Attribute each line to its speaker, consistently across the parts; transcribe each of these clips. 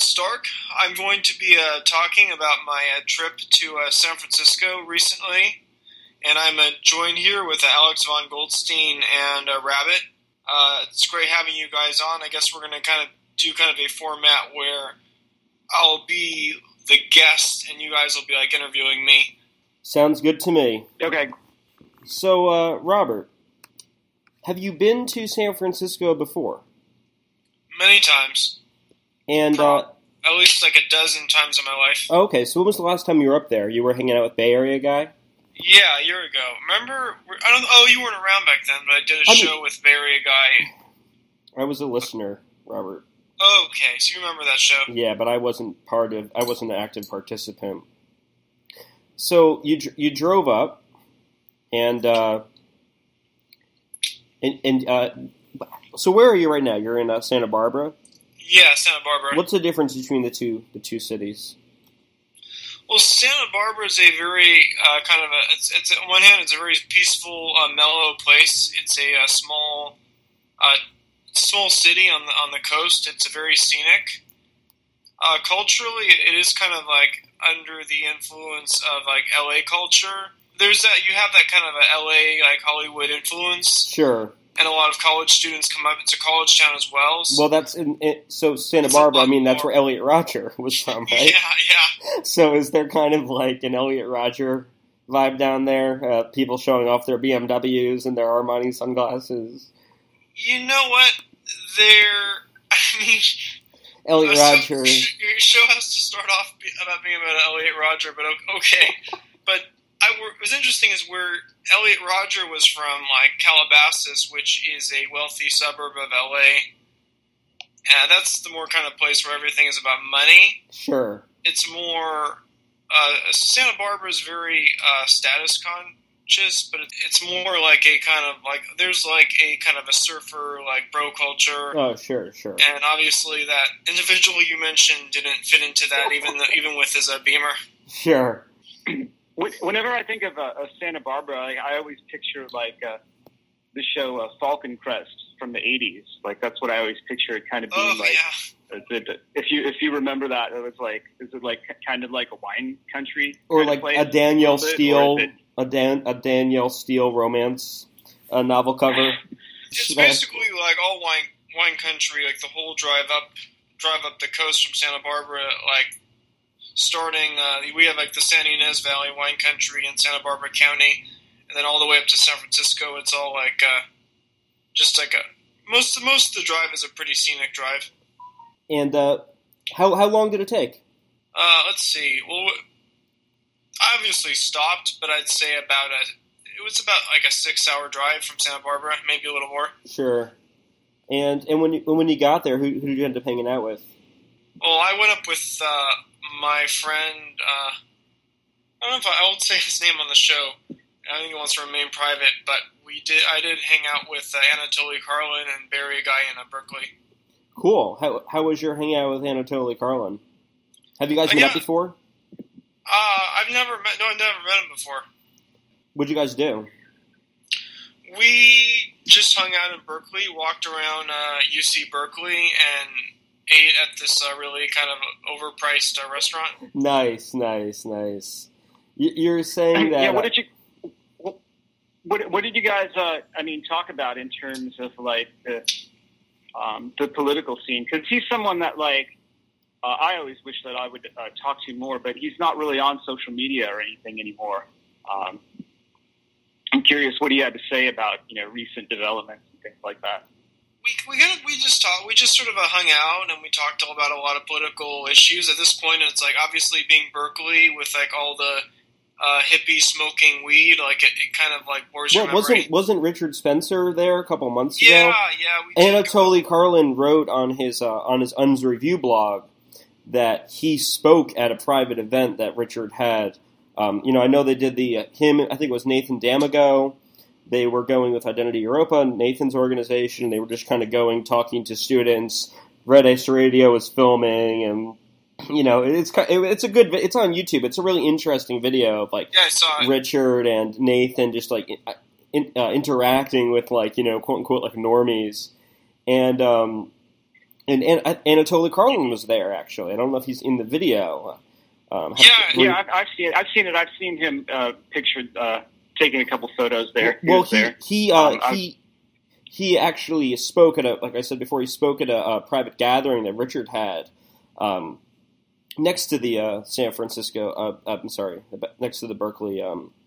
Speaker 1: Stark. I'm going to be talking about my trip to San Francisco recently, and I'm joined here with Alex von Goldstein and Rabbit. It's great having you guys on. I guess we're going to do a format where I'll be the guest and you guys will be interviewing me.
Speaker 2: Sounds good to me.
Speaker 1: Okay.
Speaker 2: So, Robert, have you been to San Francisco before?
Speaker 1: Many times.
Speaker 2: And
Speaker 1: at least a dozen times in my life.
Speaker 2: Okay, so when was the last time you were up there? You were hanging out with Bay Area guy?
Speaker 1: Yeah, a year ago. Remember? You weren't around back then, but I did a show with Bay Area guy.
Speaker 2: I was a listener, Robert.
Speaker 1: Okay, so you remember that show?
Speaker 2: Yeah, but I wasn't an active participant. So you drove up, and so where are you right now? You're in Santa Barbara?
Speaker 1: Yeah, Santa Barbara.
Speaker 2: What's the difference between the two cities?
Speaker 1: Well, Santa Barbara is a very it's on one hand, it's a very peaceful, mellow place. It's a small city on the coast. It's very scenic. Culturally, it is kind of under the influence of LA culture. There's that you have that kind of a LA Hollywood influence.
Speaker 2: Sure.
Speaker 1: And a lot of college students come up. It's a college town as well.
Speaker 2: Well, so Santa Barbara. I mean, that's where Elliot Rodger was from, right?
Speaker 1: Yeah.
Speaker 2: So is there kind of an Elliot Rodger vibe down there? People showing off their BMWs and their Armani sunglasses.
Speaker 1: You know what?
Speaker 2: Elliot Rodger.
Speaker 1: Your show has to start off about being about Elliot Rodger, but okay. But it was interesting is where Elliot Rodger was from, Calabasas, which is a wealthy suburb of LA. And that's the more kind of place where everything is about money.
Speaker 2: Sure.
Speaker 1: It's more Santa Barbara is very status conscious, but it's more like a kind of there's a kind of a surfer bro culture.
Speaker 2: Oh, sure.
Speaker 1: And obviously that individual you mentioned didn't fit into that even with his Beamer.
Speaker 2: Sure.
Speaker 3: Whenever I think of Santa Barbara, I always picture the show Falcon Crest from the '80s. That's what I always picture it kind of being
Speaker 1: Yeah.
Speaker 3: If you remember that, it was is it kind of like a wine country
Speaker 2: or
Speaker 3: place,
Speaker 2: a Danielle Steele a Danielle Steele romance novel cover?
Speaker 1: It's basically all wine country, the whole drive up the coast from Santa Barbara, starting, we have the San Ynez Valley wine country in Santa Barbara County, and then all the way up to San Francisco. It's all most of the drive is a pretty scenic drive.
Speaker 2: And how long did it take?
Speaker 1: Let's see. Well, I obviously stopped, but I'd say it was about a 6-hour drive from Santa Barbara, maybe a little more. Sure.
Speaker 2: And when you got there, who did you end up hanging out with?
Speaker 1: Well, I went up with my friend. I don't know if I won't say his name on the show. I think he wants to remain private, but I did hang out with Anatoly Karlin and Barry Guy in Berkeley.
Speaker 2: Cool. How was your hangout with Anatoly Karlin? Have you guys met before?
Speaker 1: I've never met him before.
Speaker 2: What'd you guys do?
Speaker 1: We just hung out in Berkeley, walked around UC Berkeley, and ate at this really kind of overpriced restaurant. Nice.
Speaker 2: You're saying that...
Speaker 3: Yeah, what did you guys, talk about in terms of, the political scene? Because he's someone that, I always wish that I would talk to more, but he's not really on social media or anything anymore. I'm curious what he had to say about, recent developments and things like that.
Speaker 1: We just talked. We just sort of hung out and we talked about a lot of political issues. At this point, it's obviously being Berkeley with all the hippie smoking weed, it kind of bores your memory.
Speaker 2: Wasn't Richard Spencer there a couple months ago?
Speaker 1: Yeah.
Speaker 2: Anatoly Karlin wrote on his Un's Review blog that he spoke at a private event that Richard had. I know they did I think it was Nathan Damago. They were going with Identity Europa, Nathan's organization. They were just kind of talking to students. Red Ace Radio was filming, and it's a good. It's on YouTube. It's a really interesting video of
Speaker 1: I saw it.
Speaker 2: Richard and Nathan just interacting with quote unquote normies, and And Anatoly Karlin was there, actually. I don't know if he's in the video.
Speaker 3: I've seen it. I've seen him pictured taking a couple photos there.
Speaker 2: Well, he actually spoke at like I said before, he spoke at a private gathering that Richard had next to the San Francisco. Next to the Berkeley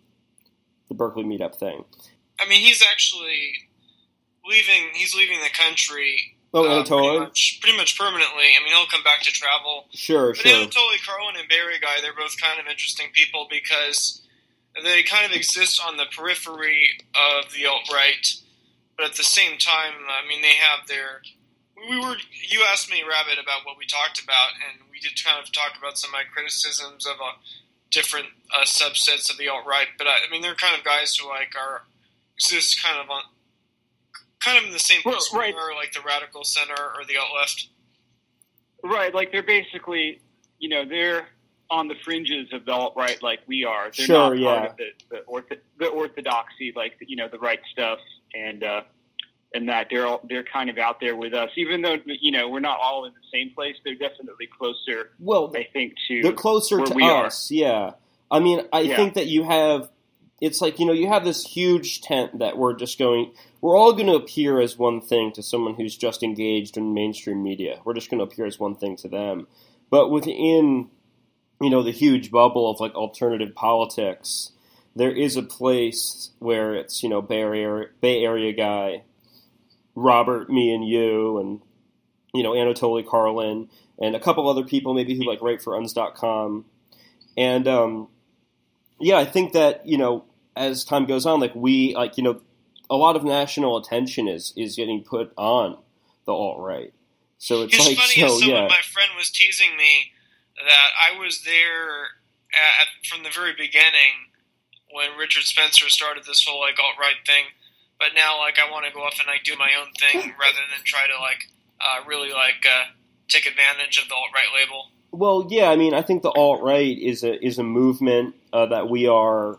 Speaker 2: meetup thing.
Speaker 1: I mean, he's actually leaving. He's leaving the country.
Speaker 2: Oh, Anatoly?
Speaker 1: Pretty much permanently. I mean, he'll come back to travel.
Speaker 2: Sure.
Speaker 1: Anatoly Karlin and Barry Guy, they're both kind of interesting people because they kind of exist on the periphery of the alt-right, but at the same time, I mean, they have their... You asked me, Rabbit, about what we talked about, and we did kind of talk about some of my criticisms of different subsets of the alt-right, but I mean, they're kind of guys who exist kind of in the same place, right, like the radical center or the alt-left.
Speaker 3: Right, like they're basically, they're on the fringes of the alt-right like we are. They're
Speaker 2: not
Speaker 3: part of the orthodoxy, like, the right stuff, and that they're kind of out there with us. Even though, we're not all in the same place, they're definitely closer, I think, to
Speaker 2: they're closer to us, yeah. I mean, I think that you have... It's like, you have this huge tent that we're all going to appear as one thing to someone who's just engaged in mainstream media. We're just going to appear as one thing to them. But within, the huge bubble of, like, alternative politics, there is a place where it's, Bay Area guy, Robert, me and you, and, Anatoly Karlin, and a couple other people maybe who, like, write for Unz.com. And, I think that, as time goes on, like a lot of national attention is getting put on the alt-right. So it's like,
Speaker 1: my friend was teasing me that I was there from the very beginning when Richard Spencer started this whole like alt-right thing, but now like I want to go off and like do my own thing rather than try to really take advantage of the alt-right label.
Speaker 2: Well, yeah, I mean, I think the alt-right is a movement that we are,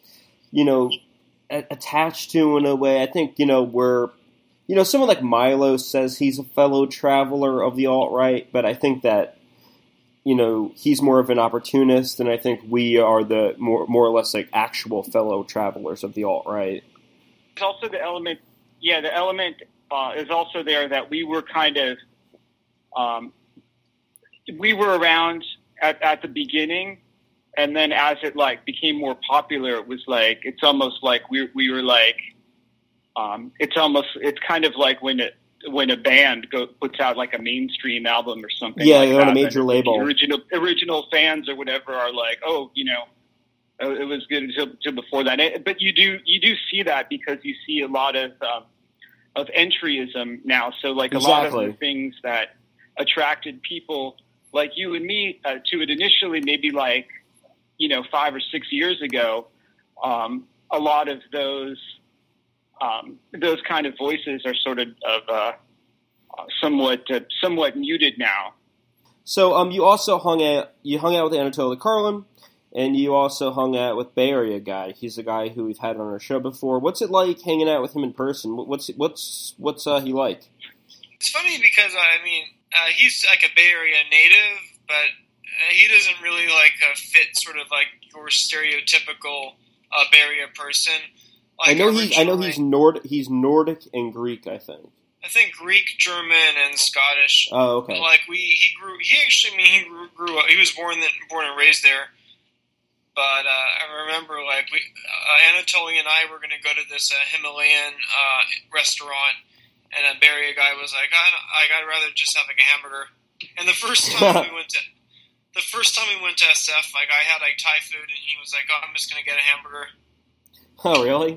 Speaker 2: attached to in a way. I think, we're, someone like Milo says he's a fellow traveler of the alt-right, but I think that, he's more of an opportunist, and I think we are the more or less like actual fellow travelers of the alt-right.
Speaker 3: There's also the element is also there that we were kind of, we were around at the beginning. And then as it like became more popular, it was like, it's almost like we were like, it's kind of like when a band puts out like a mainstream album or something.
Speaker 2: Yeah,
Speaker 3: like
Speaker 2: you're on a major label.
Speaker 3: The original fans or whatever are like, it was good until before that. But you do see that because you see a lot of entryism now. So like a lot of the things that attracted people like you and me to it initially, maybe like, 5 or 6 years ago, a lot of those kind of voices are sort of somewhat muted now.
Speaker 2: So you also hung out with Anatoly Karlin, and you also hung out with Bay Area Guy. He's a guy who we've had on our show before. What's it like hanging out with him in person? What's he like?
Speaker 1: It's funny because he's like a Bay Area native, but he doesn't really fit sort of like your stereotypical Bay Area person. Like
Speaker 2: I know he's Nordic and Greek, I think.
Speaker 1: I think Greek, German, and Scottish.
Speaker 2: Oh, okay.
Speaker 1: But he grew up. He was born and raised there. But I remember Anatoly and I were going to go to this Himalayan restaurant, and a Bay Area guy was like, I'd rather just have like a hamburger. And the first time we went to SF, like I had like Thai food, and he was like, I'm just going to get a hamburger.
Speaker 2: Oh, really?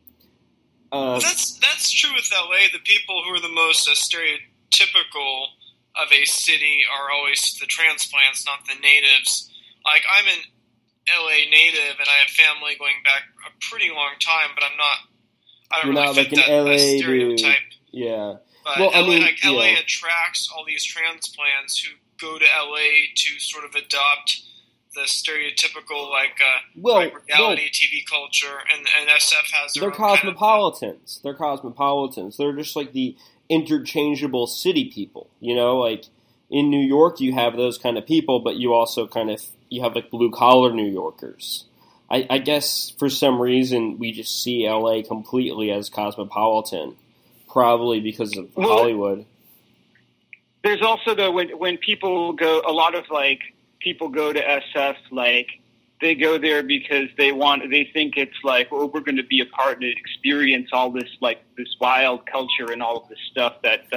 Speaker 1: That's true with LA. The people who are the most stereotypical of a city are always the transplants, not the natives. Like, I'm an LA native, and I have family going back a pretty long time, but I don't really fit
Speaker 2: like
Speaker 1: that stereotype.
Speaker 2: Dude. Yeah.
Speaker 1: But
Speaker 2: well,
Speaker 1: LA attracts all these transplants who go to LA to sort of adopt the stereotypical reality TV culture, and SF has their
Speaker 2: they're cosmopolitans. They're cosmopolitans. They're just like the interchangeable city people. You know, like in New York, you have those kind of people, but you also you have like blue collar New Yorkers. I guess for some reason we just see LA completely as cosmopolitan, probably because of Hollywood.
Speaker 3: There's also though when people go, a lot of like people go to SF, like they go there because they think it's like, well, we're going to be a part and experience all this, like this wild culture and all of this stuff that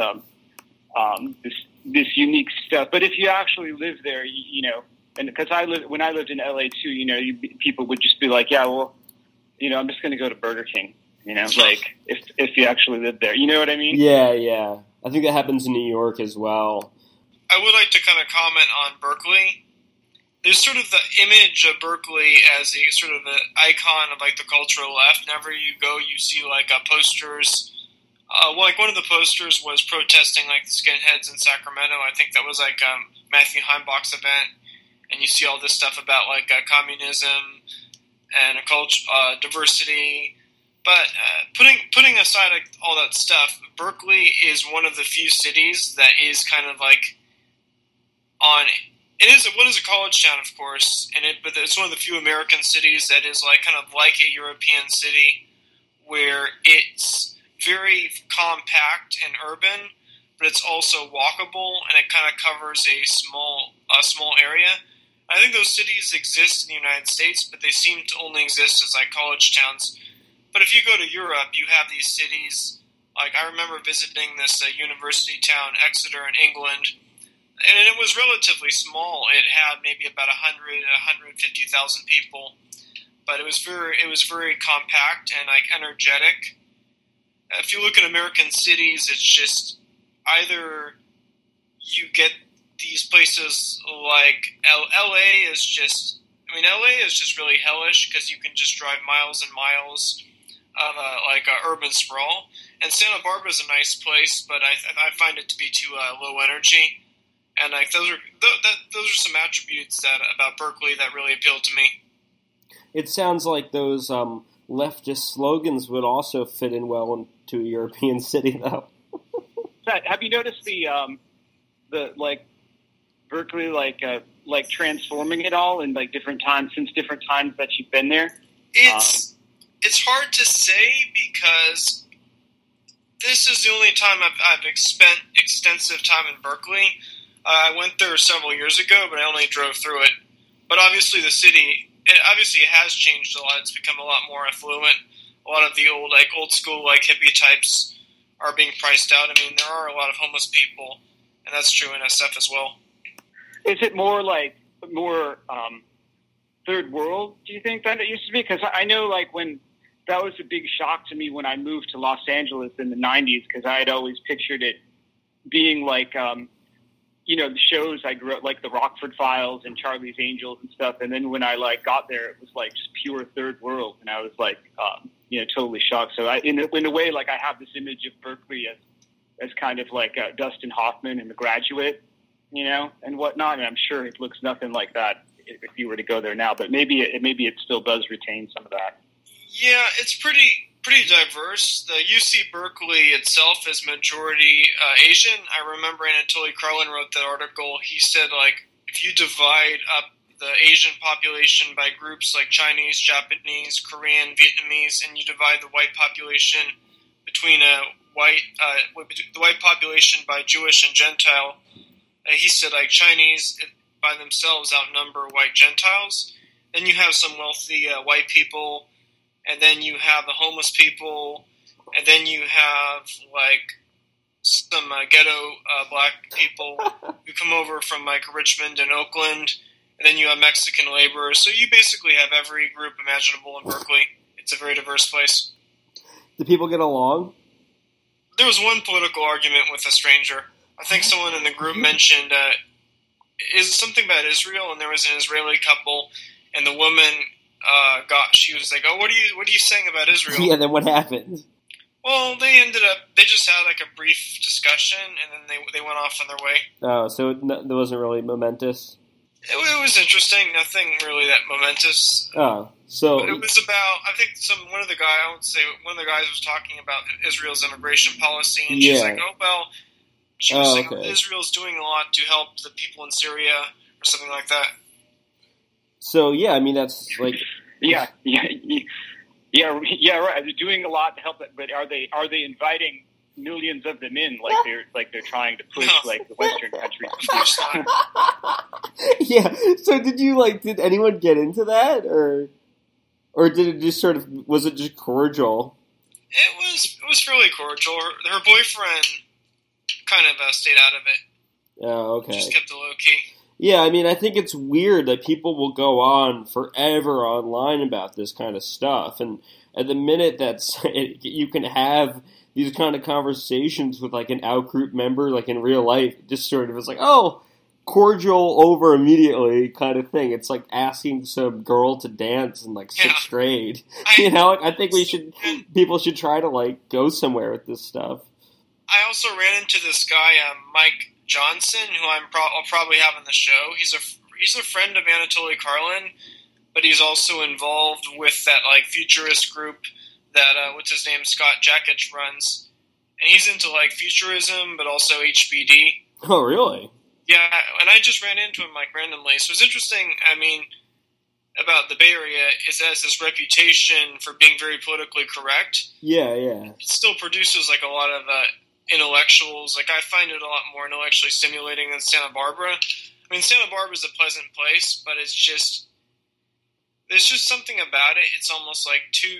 Speaker 3: this unique stuff. But if you actually live there, you know. And because when I lived in LA too, you know, people would just be like, yeah, well, you know, I'm just going to go to Burger King, you know, like if you actually live there, you know what I mean?
Speaker 2: Yeah. I think that happens in New York as well.
Speaker 1: I would like to kind of comment on Berkeley. There's sort of the image of Berkeley as a sort of an icon of like the cultural left. Whenever you go, you see like posters. Like one of the posters was protesting like the skinheads in Sacramento. I think that was like Matthew Heimbach's event. And you see all this stuff about like communism and diversity. But putting aside like, all that stuff, Berkeley is one of the few cities that is kind of like what is a college town, of course, but it's one of the few American cities that is like kind of like a European city where it's very compact and urban, but it's also walkable and it kind of covers a small area. I think those cities exist in the United States, but they seem to only exist as like college towns. But if you go to Europe, you have these cities. Like I remember visiting this university town, Exeter, in England, and it was relatively small. It had maybe about 150,000 people, but it was very compact and like energetic. If you look at American cities, it's just either you get these places like LA is just really hellish because you can just drive miles and miles of urban sprawl. And Santa Barbara is a nice place, but I find it to be too low energy. And like those are some attributes about Berkeley that really appeal to me.
Speaker 2: It sounds like those leftist slogans would also fit in well into a European city, though.
Speaker 3: Have you noticed the like Berkeley like transforming it all in like different times that you've been there?
Speaker 1: It's hard to say because this is the only time I've spent extensive time in Berkeley. I went there several years ago, but I only drove through it. But obviously the city, it has changed a lot. It's become a lot more affluent. A lot of the old school like hippie types are being priced out. I mean, there are a lot of homeless people, and that's true in SF as well.
Speaker 3: Is it more third world, do you think, than it used to be? Because I know like when that was a big shock to me when I moved to Los Angeles in the 90s, because I had always pictured it being like, the shows I grew up, like the Rockford Files and Charlie's Angels and stuff. And then when I like got there, it was like just pure third world. And I was like, totally shocked. So in a way, like I have this image of Berkeley as kind of like Dustin Hoffman in The Graduate, and whatnot. And I'm sure it looks nothing like that if you were to go there now, but maybe it still does retain some of that.
Speaker 1: Yeah, it's pretty diverse. The UC Berkeley itself is majority Asian. I remember Anatoly Karlin wrote that article. He said, like, if you divide up the Asian population by groups like Chinese, Japanese, Korean, Vietnamese, and you divide the white population between the white population by Jewish and Gentile, he said, like, Chinese by themselves outnumber white Gentiles. Then you have some wealthy white people, and then you have the homeless people, and then you have like some ghetto black people who come over from like Richmond and Oakland, and then you have Mexican laborers. So you basically have every group imaginable in Berkeley. It's a very diverse place.
Speaker 2: Do people get along?
Speaker 1: There was one political argument with a stranger. I think someone in the group mentioned is something about Israel, and there was an Israeli couple, and the woman she was like, "Oh, what are you saying about Israel?"
Speaker 2: Yeah, then what happened?
Speaker 1: Well, they just had like a brief discussion, and then they went off on their way.
Speaker 2: Oh, so it wasn't really momentous?
Speaker 1: It was interesting. Nothing really that momentous.
Speaker 2: Oh, so
Speaker 1: But it was about. I think one of the guys was talking about Israel's immigration policy, and she's like, "Oh well." She was saying Israel's doing a lot to help the people in Syria, or something like that.
Speaker 2: So yeah, I mean that's like
Speaker 3: yeah, right. They're doing a lot to help it, but are they inviting millions of them in like they're trying to push like the Western countries?
Speaker 1: Of course not.
Speaker 2: Yeah. So did anyone get into that, or did it just was it just cordial?
Speaker 1: It was fairly cordial. Her boyfriend kind of stayed out of it.
Speaker 2: Oh, okay.
Speaker 1: Just kept it low key.
Speaker 2: Yeah, I mean, I think it's weird that people will go on forever online about this kind of stuff, and at the minute you can have these kind of conversations with like an out-group member, like in real life, just sort of is like, oh, cordial over immediately kind of thing. It's like asking some girl to dance in like sixth grade. I think people should try to like go somewhere with this stuff.
Speaker 1: I also ran into this guy, Mike Johnson, who I'll probably have on the show. He's a friend of Anatoly Karlin, but he's also involved with that like futurist group that what's his name, Scott Jakich runs, and he's into like futurism, but also HBD.
Speaker 2: Oh, really?
Speaker 1: Yeah, and I just ran into him like randomly. So it's interesting. I mean, about the Bay Area is it has this reputation for being very politically correct.
Speaker 2: Yeah.
Speaker 1: It still produces like a lot of intellectuals. Like I find it a lot more intellectually stimulating than Santa Barbara. I mean, Santa Barbara is a pleasant place, but there's just something about it. It's almost like too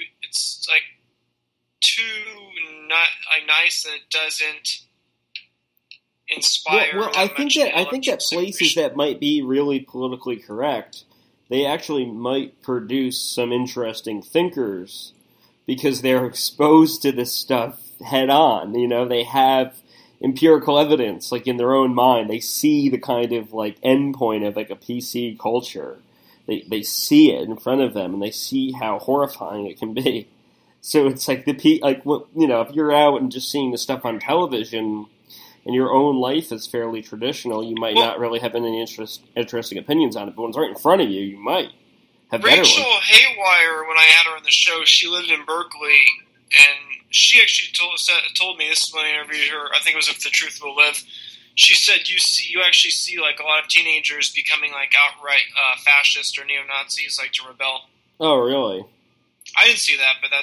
Speaker 1: not like nice that it doesn't inspire.
Speaker 2: Well, I think that places that might be really politically correct, they actually might produce some interesting thinkers because they're exposed to this stuff head on. They have empirical evidence, like in their own mind. They see the kind of like endpoint of like a PC culture. They see it in front of them, and they see how horrifying it can be. So it's like if you're out and just seeing the stuff on television, and your own life is fairly traditional, you might not really have any interesting opinions on it. But when it's right in front of you, you might have better ones.
Speaker 1: Rachel Haywire, when I had her on the show, she lived in Berkeley, and she actually told me, this is when I interviewed her, I think it was If the Truth Will Live, she said you actually see like a lot of teenagers becoming like outright fascist or neo-Nazis, like to rebel.
Speaker 2: Oh, really?
Speaker 1: I didn't see that, but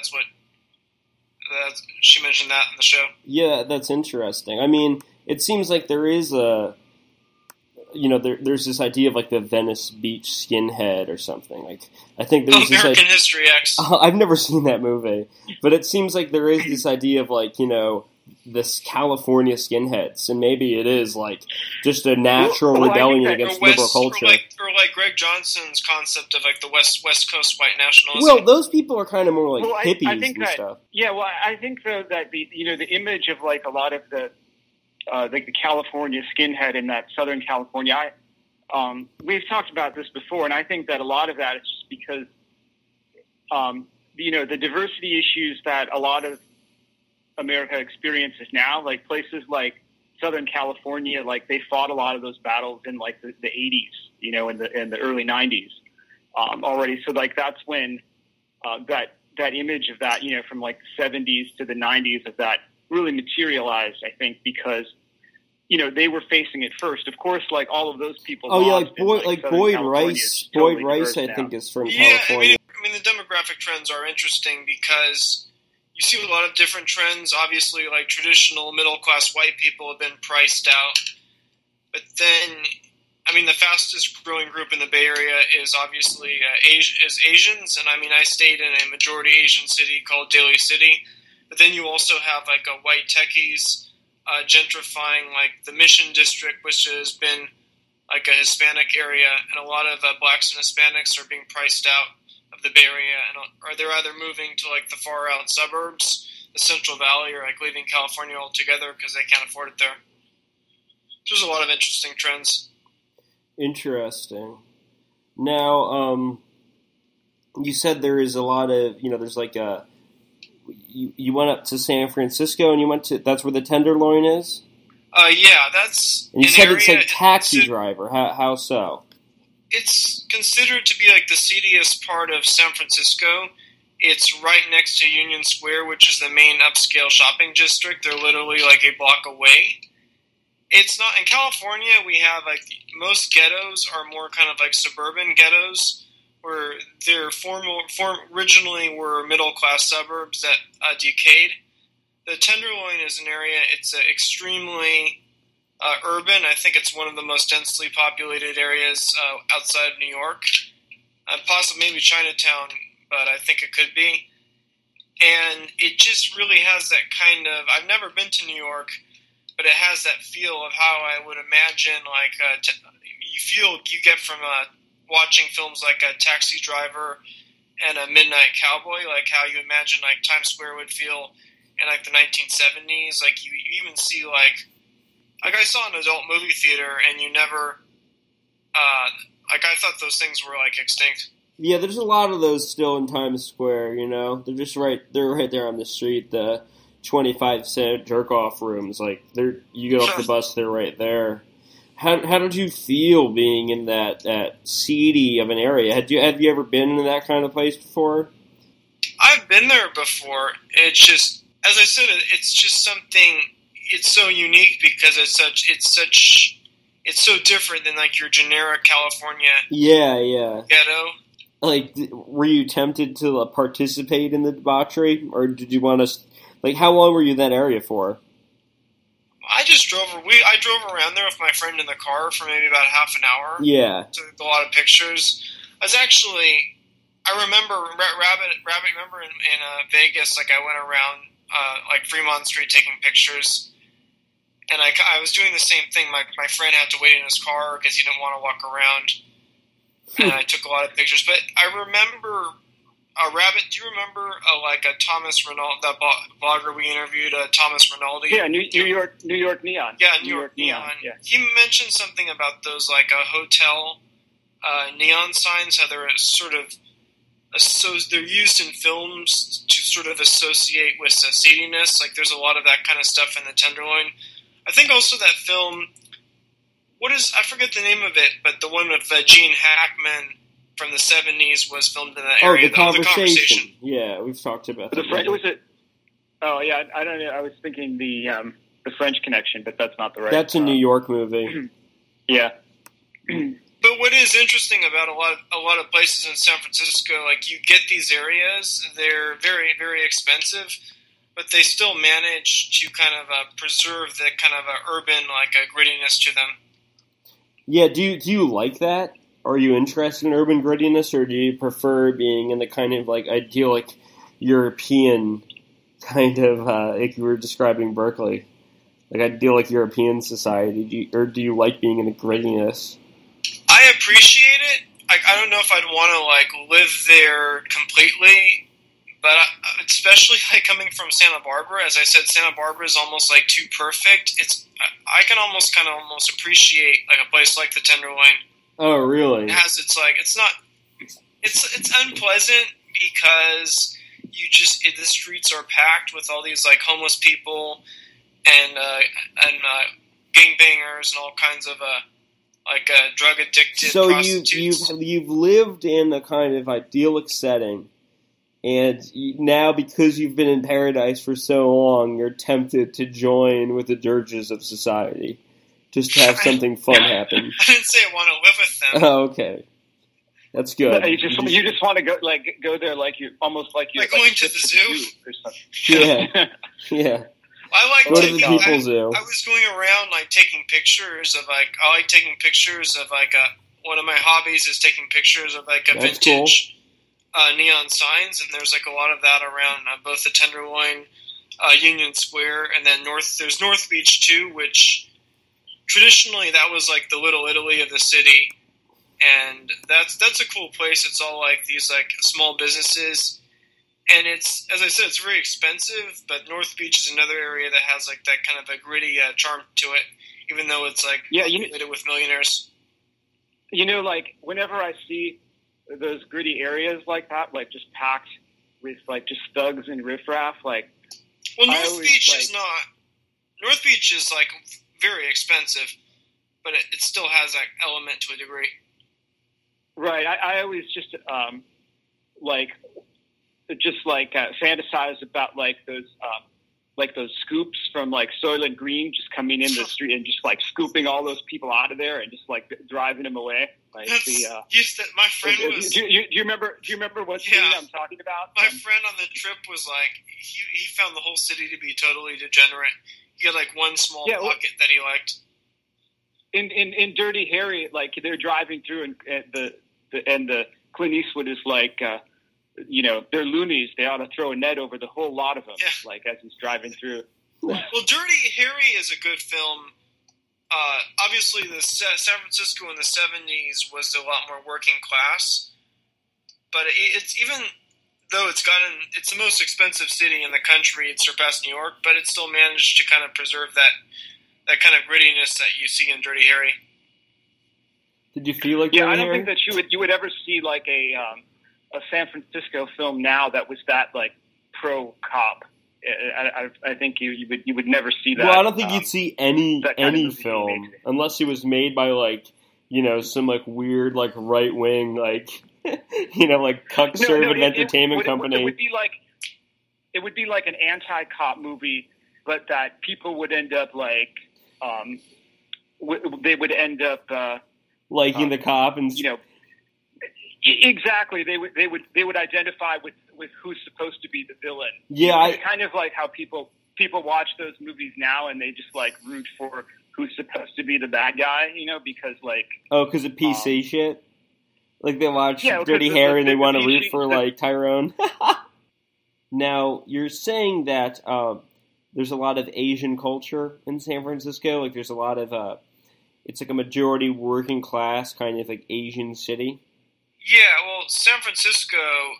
Speaker 1: she mentioned that in the show.
Speaker 2: Yeah, that's interesting. I mean, it seems like there is there's this idea of like the Venice Beach skinhead or something. Like, I think there's
Speaker 1: American History X.
Speaker 2: I've never seen that movie, but it seems like there is this idea of like, this California skinheads, and maybe it is like just a natural rebellion against liberal culture.
Speaker 1: Or like Greg Johnson's concept of like the West Coast white nationalism.
Speaker 2: Well, those people are kind of more like hippies and stuff.
Speaker 3: Yeah, well, I think though that the image of like a lot of the like the California skinhead in that Southern California, we've talked about this before, and I think that a lot of that is just because the diversity issues that a lot of America experiences now, like places like Southern California, like they fought a lot of those battles in like the 80s, in the early 90s already. So like that's when that image of that, from like the 70s to the 90s of that really materialized, I think, because they were facing it first. Of course, like all of those people.
Speaker 2: Oh yeah, Boyd Rice. Boyd Rice, I think, is from California.
Speaker 1: I mean, the demographic trends are interesting because you see a lot of different trends. Obviously, like traditional middle-class white people have been priced out. But then, I mean, the fastest-growing group in the Bay Area is obviously Asians. And, I mean, I stayed in a majority Asian city called Daly City. But then you also have, like, a white techies gentrifying, like, the Mission District, which has been, like, a Hispanic area. And a lot of blacks and Hispanics are being priced out of the Bay Area, or they're either moving to like the far out suburbs, the Central Valley, or like leaving California altogether because they can't afford it there. There's a lot of interesting trends.
Speaker 2: Interesting. Now, you said there is a lot of, there's like you went up to San Francisco and that's where the Tenderloin is?
Speaker 1: Yeah, that's.
Speaker 2: And you said it's like Taxi Driver. How so?
Speaker 1: It's considered to be like the seediest part of San Francisco. It's right next to Union Square, which is the main upscale shopping district. They're literally like a block away. It's not in California. We have like most ghettos are more kind of like suburban ghettos, where they're originally were middle class suburbs that decayed. The Tenderloin is an area. It's extremely urban. I think it's one of the most densely populated areas outside of New York, possibly maybe Chinatown, but I think it could be. And it just really has that kind of. I've never been to New York, but it has that feel of how I would imagine, like you get from watching films like a Taxi Driver and a Midnight Cowboy, like how you imagine like Times Square would feel in like the 1970s. Like you even see like I saw an adult movie theater, and you never like I thought those things were like extinct.
Speaker 2: Yeah, there's a lot of those still in Times Square. You know, they're just they're right there on the street. The 25-cent jerk-off rooms, like you get off the bus, they're right there. How did you feel being in that seedy of an area? Have you ever been in that kind of place before?
Speaker 1: I've been there before. It's just, as I said, it's just something. It's so unique because it's so different than like your generic California ghetto.
Speaker 2: Like, were you tempted to participate in the debauchery, or did you want to? Like, how long were you in that area for?
Speaker 1: I just drove. I drove around there with my friend in the car for maybe about half an hour.
Speaker 2: Yeah,
Speaker 1: took a lot of pictures. I remember Rabbit. Remember in Vegas, like I went around like Fremont Street taking pictures, and I was doing the same thing. My friend had to wait in his car because he didn't want to walk around, and I took a lot of pictures. But I remember. Rabbit, do you remember like a Thomas Rinaldi, that blogger we interviewed, Thomas Rinaldi?
Speaker 3: Yeah, New York Neon.
Speaker 1: Yeah, New York Neon. Yeah. He mentioned something about those like hotel neon signs, how they're sort of they're used in films to sort of associate with seediness. Like there's a lot of that kind of stuff in the Tenderloin. I think also that film, I forget the name of it, but the one with Gene Hackman from the 70s was filmed in that area.
Speaker 2: The Conversation. Yeah, we've talked about that.
Speaker 3: Was it? Oh, yeah, I don't know. I was thinking the French Connection, but that's not the right.
Speaker 2: That's a New York movie.
Speaker 3: Yeah.
Speaker 1: But what is interesting about a lot of places in San Francisco, like you get these areas, they're very, very expensive, but they still manage to kind of preserve the kind of urban grittiness to them.
Speaker 2: Yeah, do you like that? Are you interested in urban grittiness, or do you prefer being in the kind of like idyllic European kind of like you were describing Berkeley, like idyllic European society? Do you like being in the grittiness?
Speaker 1: I appreciate it. I don't know if I'd want to live there completely, but especially coming from Santa Barbara, as I said, Santa Barbara is almost too perfect. I can almost appreciate a place like the Tenderloin.
Speaker 2: Oh, really?
Speaker 1: It has it's unpleasant because the streets are packed with all these homeless people and gangbangers and all kinds of drug addicted prostitutes.
Speaker 2: So you've lived in a kind of idyllic setting, and now because you've been in paradise for so long, you're tempted to join with the dirges of society. Just to have something fun happen.
Speaker 1: I didn't say I want to live with them.
Speaker 2: Oh, okay. That's good.
Speaker 3: No, you just want to go there you're almost you're
Speaker 1: going to the zoo
Speaker 3: or something.
Speaker 2: Yeah.
Speaker 1: I
Speaker 2: go to the people zoo.
Speaker 1: I was going around taking pictures of I like taking pictures of one of my hobbies is taking pictures of vintage neon signs, and there's a lot of that around both the Tenderloin, Union Square, and then there's North Beach too, which traditionally that was the Little Italy of the city, and that's a cool place. It's all these small businesses, and it's, as I said, it's very expensive, but North Beach is another area that has that kind of a gritty charm to it, even though it's populated with millionaires.
Speaker 3: Whenever I see those gritty areas like that, just packed with just thugs and riffraff,
Speaker 1: well, North Beach is not. North Beach is very expensive, but it still has that element to a degree.
Speaker 3: Right. I always just like fantasize about those scoops from like Soylent Green just coming in the street and just like scooping all those people out of there and just like driving them away. Like
Speaker 1: my friend was.
Speaker 3: Do you remember what scene I'm talking about?
Speaker 1: My friend on the trip was like he found the whole city to be totally degenerate. He had like one small pocket that he liked.
Speaker 3: In Dirty Harry, like they're driving through and the Clint Eastwood is like, they're loonies. They ought to throw a net over the whole lot of them, like as he's driving through.
Speaker 1: Well, Dirty Harry is a good film. Obviously, the San Francisco in the 70s was a lot more working class, but it's even though it's the most expensive city in the country. It surpassed New York, but it still managed to kind of preserve that kind of grittiness that you see in Dirty Harry.
Speaker 2: Did you feel like
Speaker 3: I don't think that you would ever see like a San Francisco film now that was that like pro cop. I think you would never see that.
Speaker 2: Well, I don't think you'd see any film unless it was made by like some like weird like right wing like like conservative entertainment company.
Speaker 3: It would be like an anti-cop movie, but that people would end up like they would end up
Speaker 2: liking the cop and
Speaker 3: exactly they would identify with who's supposed to be the villain.
Speaker 2: Yeah,
Speaker 3: it's kind of like how people watch those movies now and they just like root for who's supposed to be the bad guy, because like
Speaker 2: because of PC shit. Like they watch Dirty Harry and they want to root for like Tyrone. Now you're saying that there's a lot of Asian culture in San Francisco. Like there's a lot of it's like a majority working class kind of like Asian city.
Speaker 1: Yeah, well, San Francisco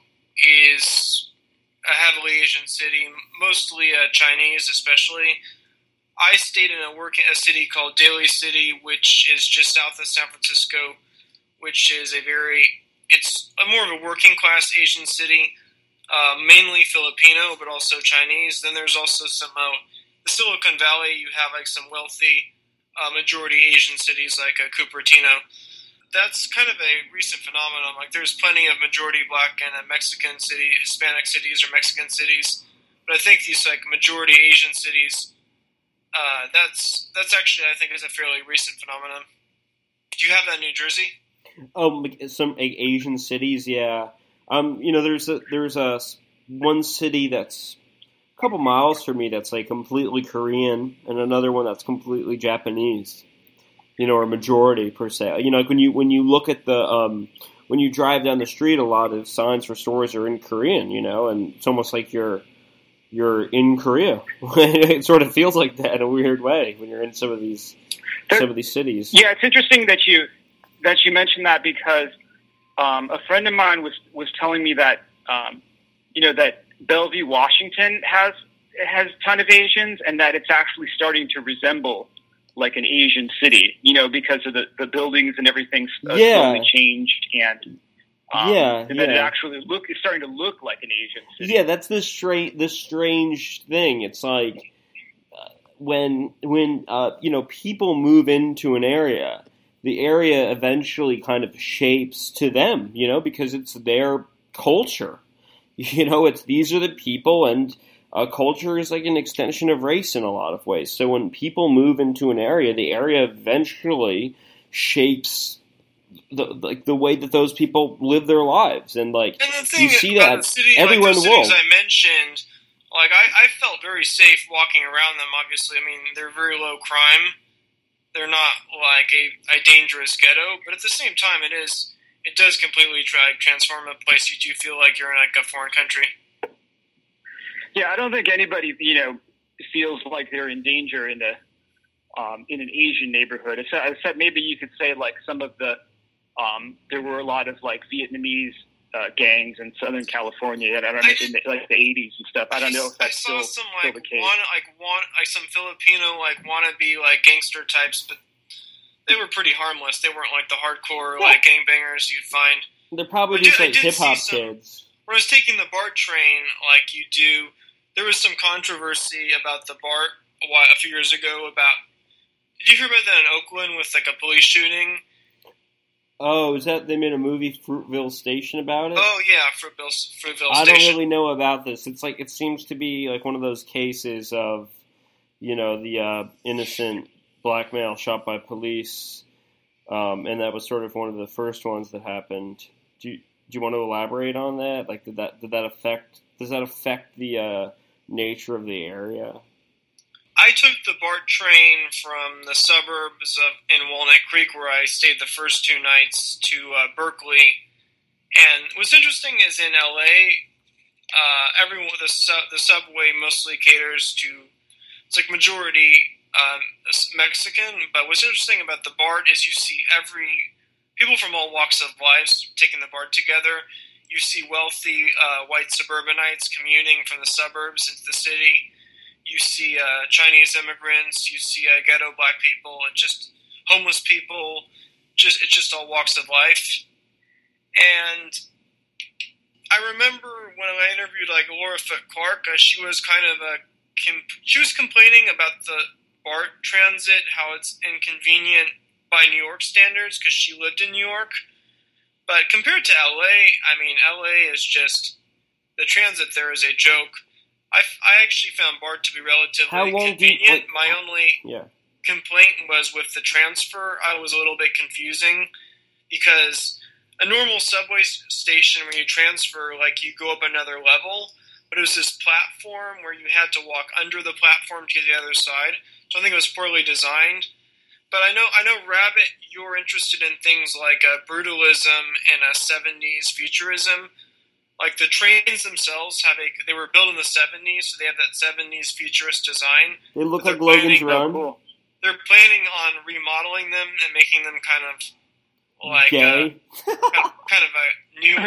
Speaker 1: is a heavily Asian city, mostly Chinese, especially. I stayed in a city called Daly City, which is just south of San Francisco, which is it's more of a working class Asian city, mainly Filipino, but also Chinese. Then there's also some the Silicon Valley. You have like some wealthy majority Asian cities like Cupertino. That's kind of a recent phenomenon. Like there's plenty of majority black and Mexican city, Hispanic cities or Mexican cities, but I think these like majority Asian cities, that's actually I think is a fairly recent phenomenon. Do you have that in New Jersey?
Speaker 2: Some Asian cities, yeah. There's a one city that's a couple miles from me that's like completely Korean, and another one that's completely Japanese. Or majority per se. Like when you look at the when you drive down the street, a lot of signs for stores are in Korean. And it's almost like you're in Korea. It sort of feels like that in a weird way when you're in some of these cities.
Speaker 3: Yeah, it's interesting that you mentioned that because a friend of mine was telling me that that Bellevue, Washington has a ton of Asians, and that it's actually starting to resemble like an Asian city, because of the buildings and everything's slowly changed, and that it actually is starting to look like an Asian city.
Speaker 2: Yeah, that's the strange thing. It's like when people move into an area, the area eventually kind of shapes to them, because it's their culture. These are the people, and culture is like an extension of race in a lot of ways. So when people move into an area, the area eventually shapes the way that those people live their lives. And like you see that everywhere in the world.
Speaker 1: I mentioned, like I felt very safe walking around them. Obviously, I mean they're very low crime. They're not like a dangerous ghetto, but at the same time, it does completely transform a place. You do feel like you're in like a foreign country.
Speaker 3: Yeah, I don't think anybody, feels like they're in danger in an Asian neighborhood. Except maybe you could say like some of the there were a lot of like Vietnamese gangs in Southern California. I don't know, in the 80s and stuff. I don't know if that's still the case. Some
Speaker 1: Filipino wannabe like gangster types, but they were pretty harmless. They weren't like the hardcore like gangbangers you'd find.
Speaker 2: They're probably just like hip hop kids.
Speaker 1: When I was taking the BART train, like you do, there was some controversy about the BART a few years ago about. Did you hear about that in Oakland with like a police shooting?
Speaker 2: Oh, is that they made a movie, Fruitville Station, about it?
Speaker 1: Oh yeah, Fruitville Station.
Speaker 2: I don't really know about this. It's like it seems to be like one of those cases of, the innocent black male shot by police, and that was sort of one of the first ones that happened. Do you want to elaborate on that? Like, does that affect the nature of the area?
Speaker 1: I took the BART train from the suburbs in Walnut Creek, where I stayed the first 2 nights, to Berkeley. And what's interesting is in LA, everyone the subway mostly caters to, it's like majority Mexican. But what's interesting about the BART is you see people from all walks of life taking the BART together. You see wealthy white suburbanites commuting from the suburbs into the city. You see Chinese immigrants, you see ghetto black people, and just homeless people. It's just all walks of life. And I remember when I interviewed Laura Foote Clark, she was kind of she was complaining about the BART transit, how it's inconvenient by New York standards because she lived in New York. But compared to LA, I mean, LA is just, the transit there is a joke. I actually found BART to be relatively convenient. My only complaint was with the transfer. I was a little bit confusing because a normal subway station where you transfer, you go up another level, but it was this platform where you had to walk under the platform to get to the other side. So I think it was poorly designed. But I know, Rabbit, you're interested in things like brutalism and 70s futurism. Like the trains themselves they were built in the 70s, so they have that 70s futurist design.
Speaker 2: They look like Logan's Run.
Speaker 1: They're planning on remodeling them and making them kind of like
Speaker 2: gay,
Speaker 1: kind of a new.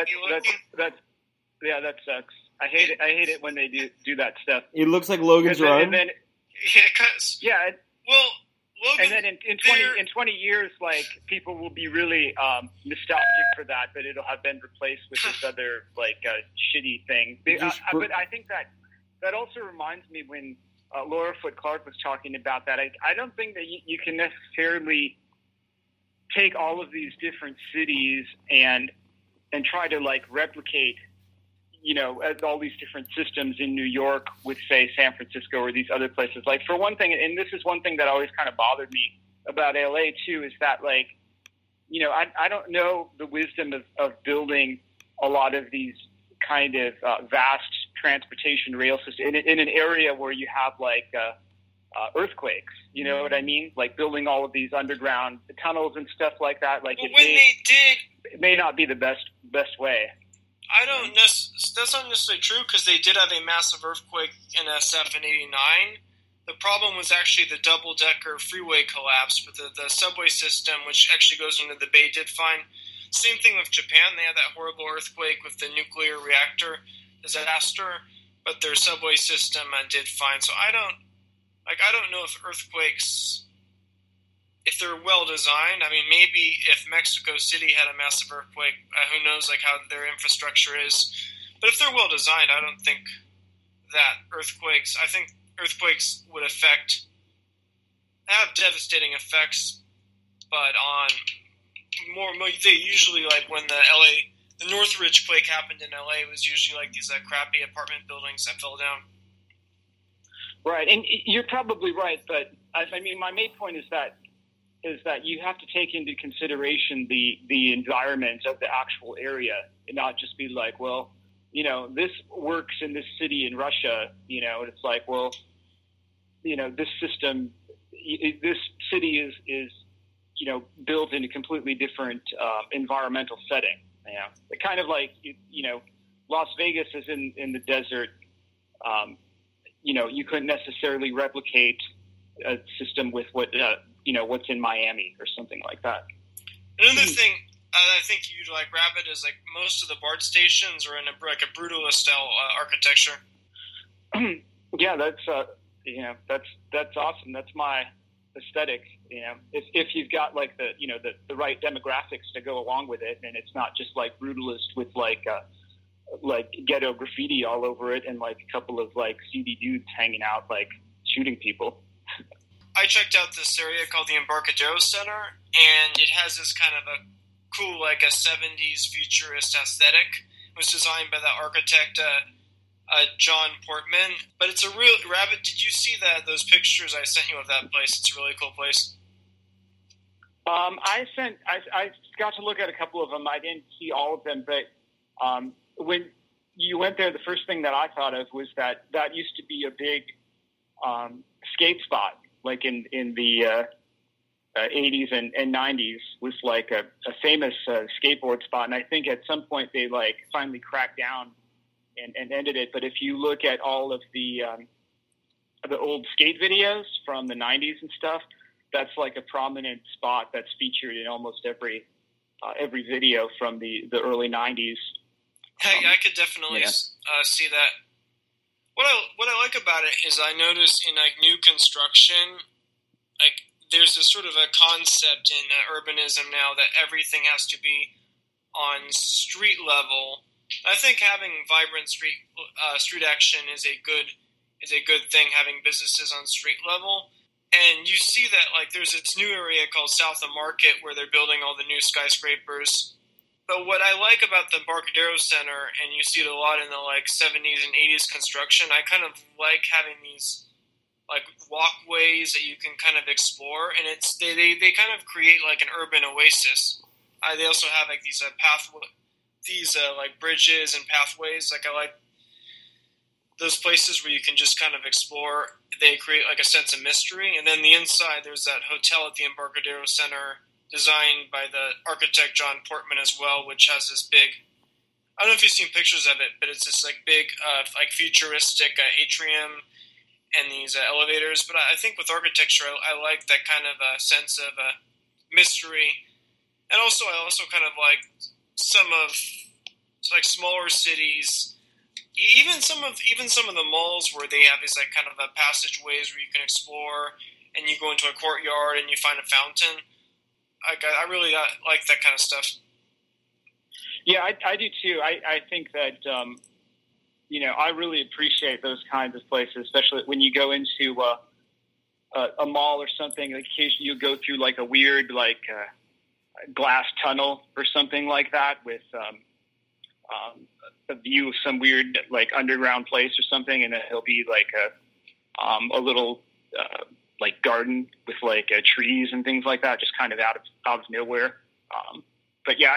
Speaker 3: That sucks. I hate it when they do that stuff.
Speaker 2: It looks like Logan's Run.
Speaker 3: And then,
Speaker 1: well. Logan,
Speaker 3: and then in 20 years, people will be really nostalgic for that, but it'll have been replaced with this other shitty thing. But I think that also reminds me when Laura Foote Clark was talking about that. I don't think that you can necessarily take all of these different cities and try to replicate, all these different systems in New York with, say, San Francisco or these other places. For one thing, and this is one thing that always kind of bothered me about LA too, is that I don't know the wisdom of building a lot of these kind of vast transportation rail systems in an area where you have earthquakes. You know what I mean? Building all of these underground tunnels and stuff like that. It may not be the best way.
Speaker 1: That's not necessarily true because they did have a massive earthquake in SF in '89. The problem was actually the double-decker freeway collapse, but the subway system, which actually goes into the bay, did fine. Same thing with Japan. They had that horrible earthquake with the nuclear reactor disaster, but their subway system did fine. So I don't know if earthquakes, if they're well designed. I mean, maybe if Mexico City had a massive earthquake, who knows how their infrastructure is. But if they're well designed, I don't think that I think earthquakes would have devastating effects, but on they usually when the Northridge quake happened in LA, it was usually these crappy apartment buildings that fell down.
Speaker 3: Right, and you're probably right, but I mean, my main point is that you have to take into consideration the environment of the actual area and not just be this works in this city in Russia, and it's this system, this city is built in a completely different environmental setting. It kind of Las Vegas is in the desert. You couldn't necessarily replicate a system with what's in Miami or something like that.
Speaker 1: Another thing I think you'd like, Rabbit, is most of the BART stations are in a brutalist style architecture.
Speaker 3: Yeah, that's awesome. That's my aesthetic. If you've got the right demographics to go along with it, and it's not just brutalist with ghetto graffiti all over it and a couple of seedy dudes hanging out shooting people.
Speaker 1: I checked out this area called the Embarcadero Center, and it has this kind of a cool, like a 70s futurist aesthetic. It was designed by the architect John Portman. But it's a real Rabbit. Did you see those pictures I sent you of that place? It's a really cool place.
Speaker 3: I got to look at a couple of them. I didn't see all of them, but when you went there, the first thing that I thought of was that used to be a big skate spot, like in the 80s and 90s, was like a famous skateboard spot. And I think at some point they like finally cracked down and ended it. But if you look at all of the old skate videos from the 90s and stuff, that's like a prominent spot that's featured in almost every video from the early 90s.
Speaker 1: Hey, I could definitely see that. What I like about it is I notice in like new construction, like there's this sort of a concept in urbanism now that everything has to be on street level. I think having vibrant street action is a good thing. Having businesses on street level. And you see that, like, there's this new area called South of Market where they're building all the new skyscrapers. But what I like about the Embarcadero Center, and you see it a lot in the, like, 70s and 80s construction, I kind of like having these, like, walkways that you can kind of explore. And it's they kind of create, like, an urban oasis. They also have, like, these like, bridges and pathways. Like, I like those places where you can just kind of explore. They create like a sense of mystery. And then the inside, there's that hotel at the Embarcadero Center designed by the architect John Portman as well, which has this big, I don't know if you've seen pictures of it, but it's this like big like futuristic atrium and these elevators. But I think with architecture, I like that kind of sense of mystery. And I also kind of like some of like smaller cities. Even some of the malls where they have these like kind of passageways where you can explore, and you go into a courtyard and you find a fountain. I really like that kind of stuff.
Speaker 3: Yeah, I do too. I think that I really appreciate those kinds of places, especially when you go into a mall or something. Like occasionally you go through like a weird like glass tunnel or something like that with a view of some weird like underground place or something, and it'll be like a little like garden with like trees and things like that, just kind of out of nowhere. But yeah,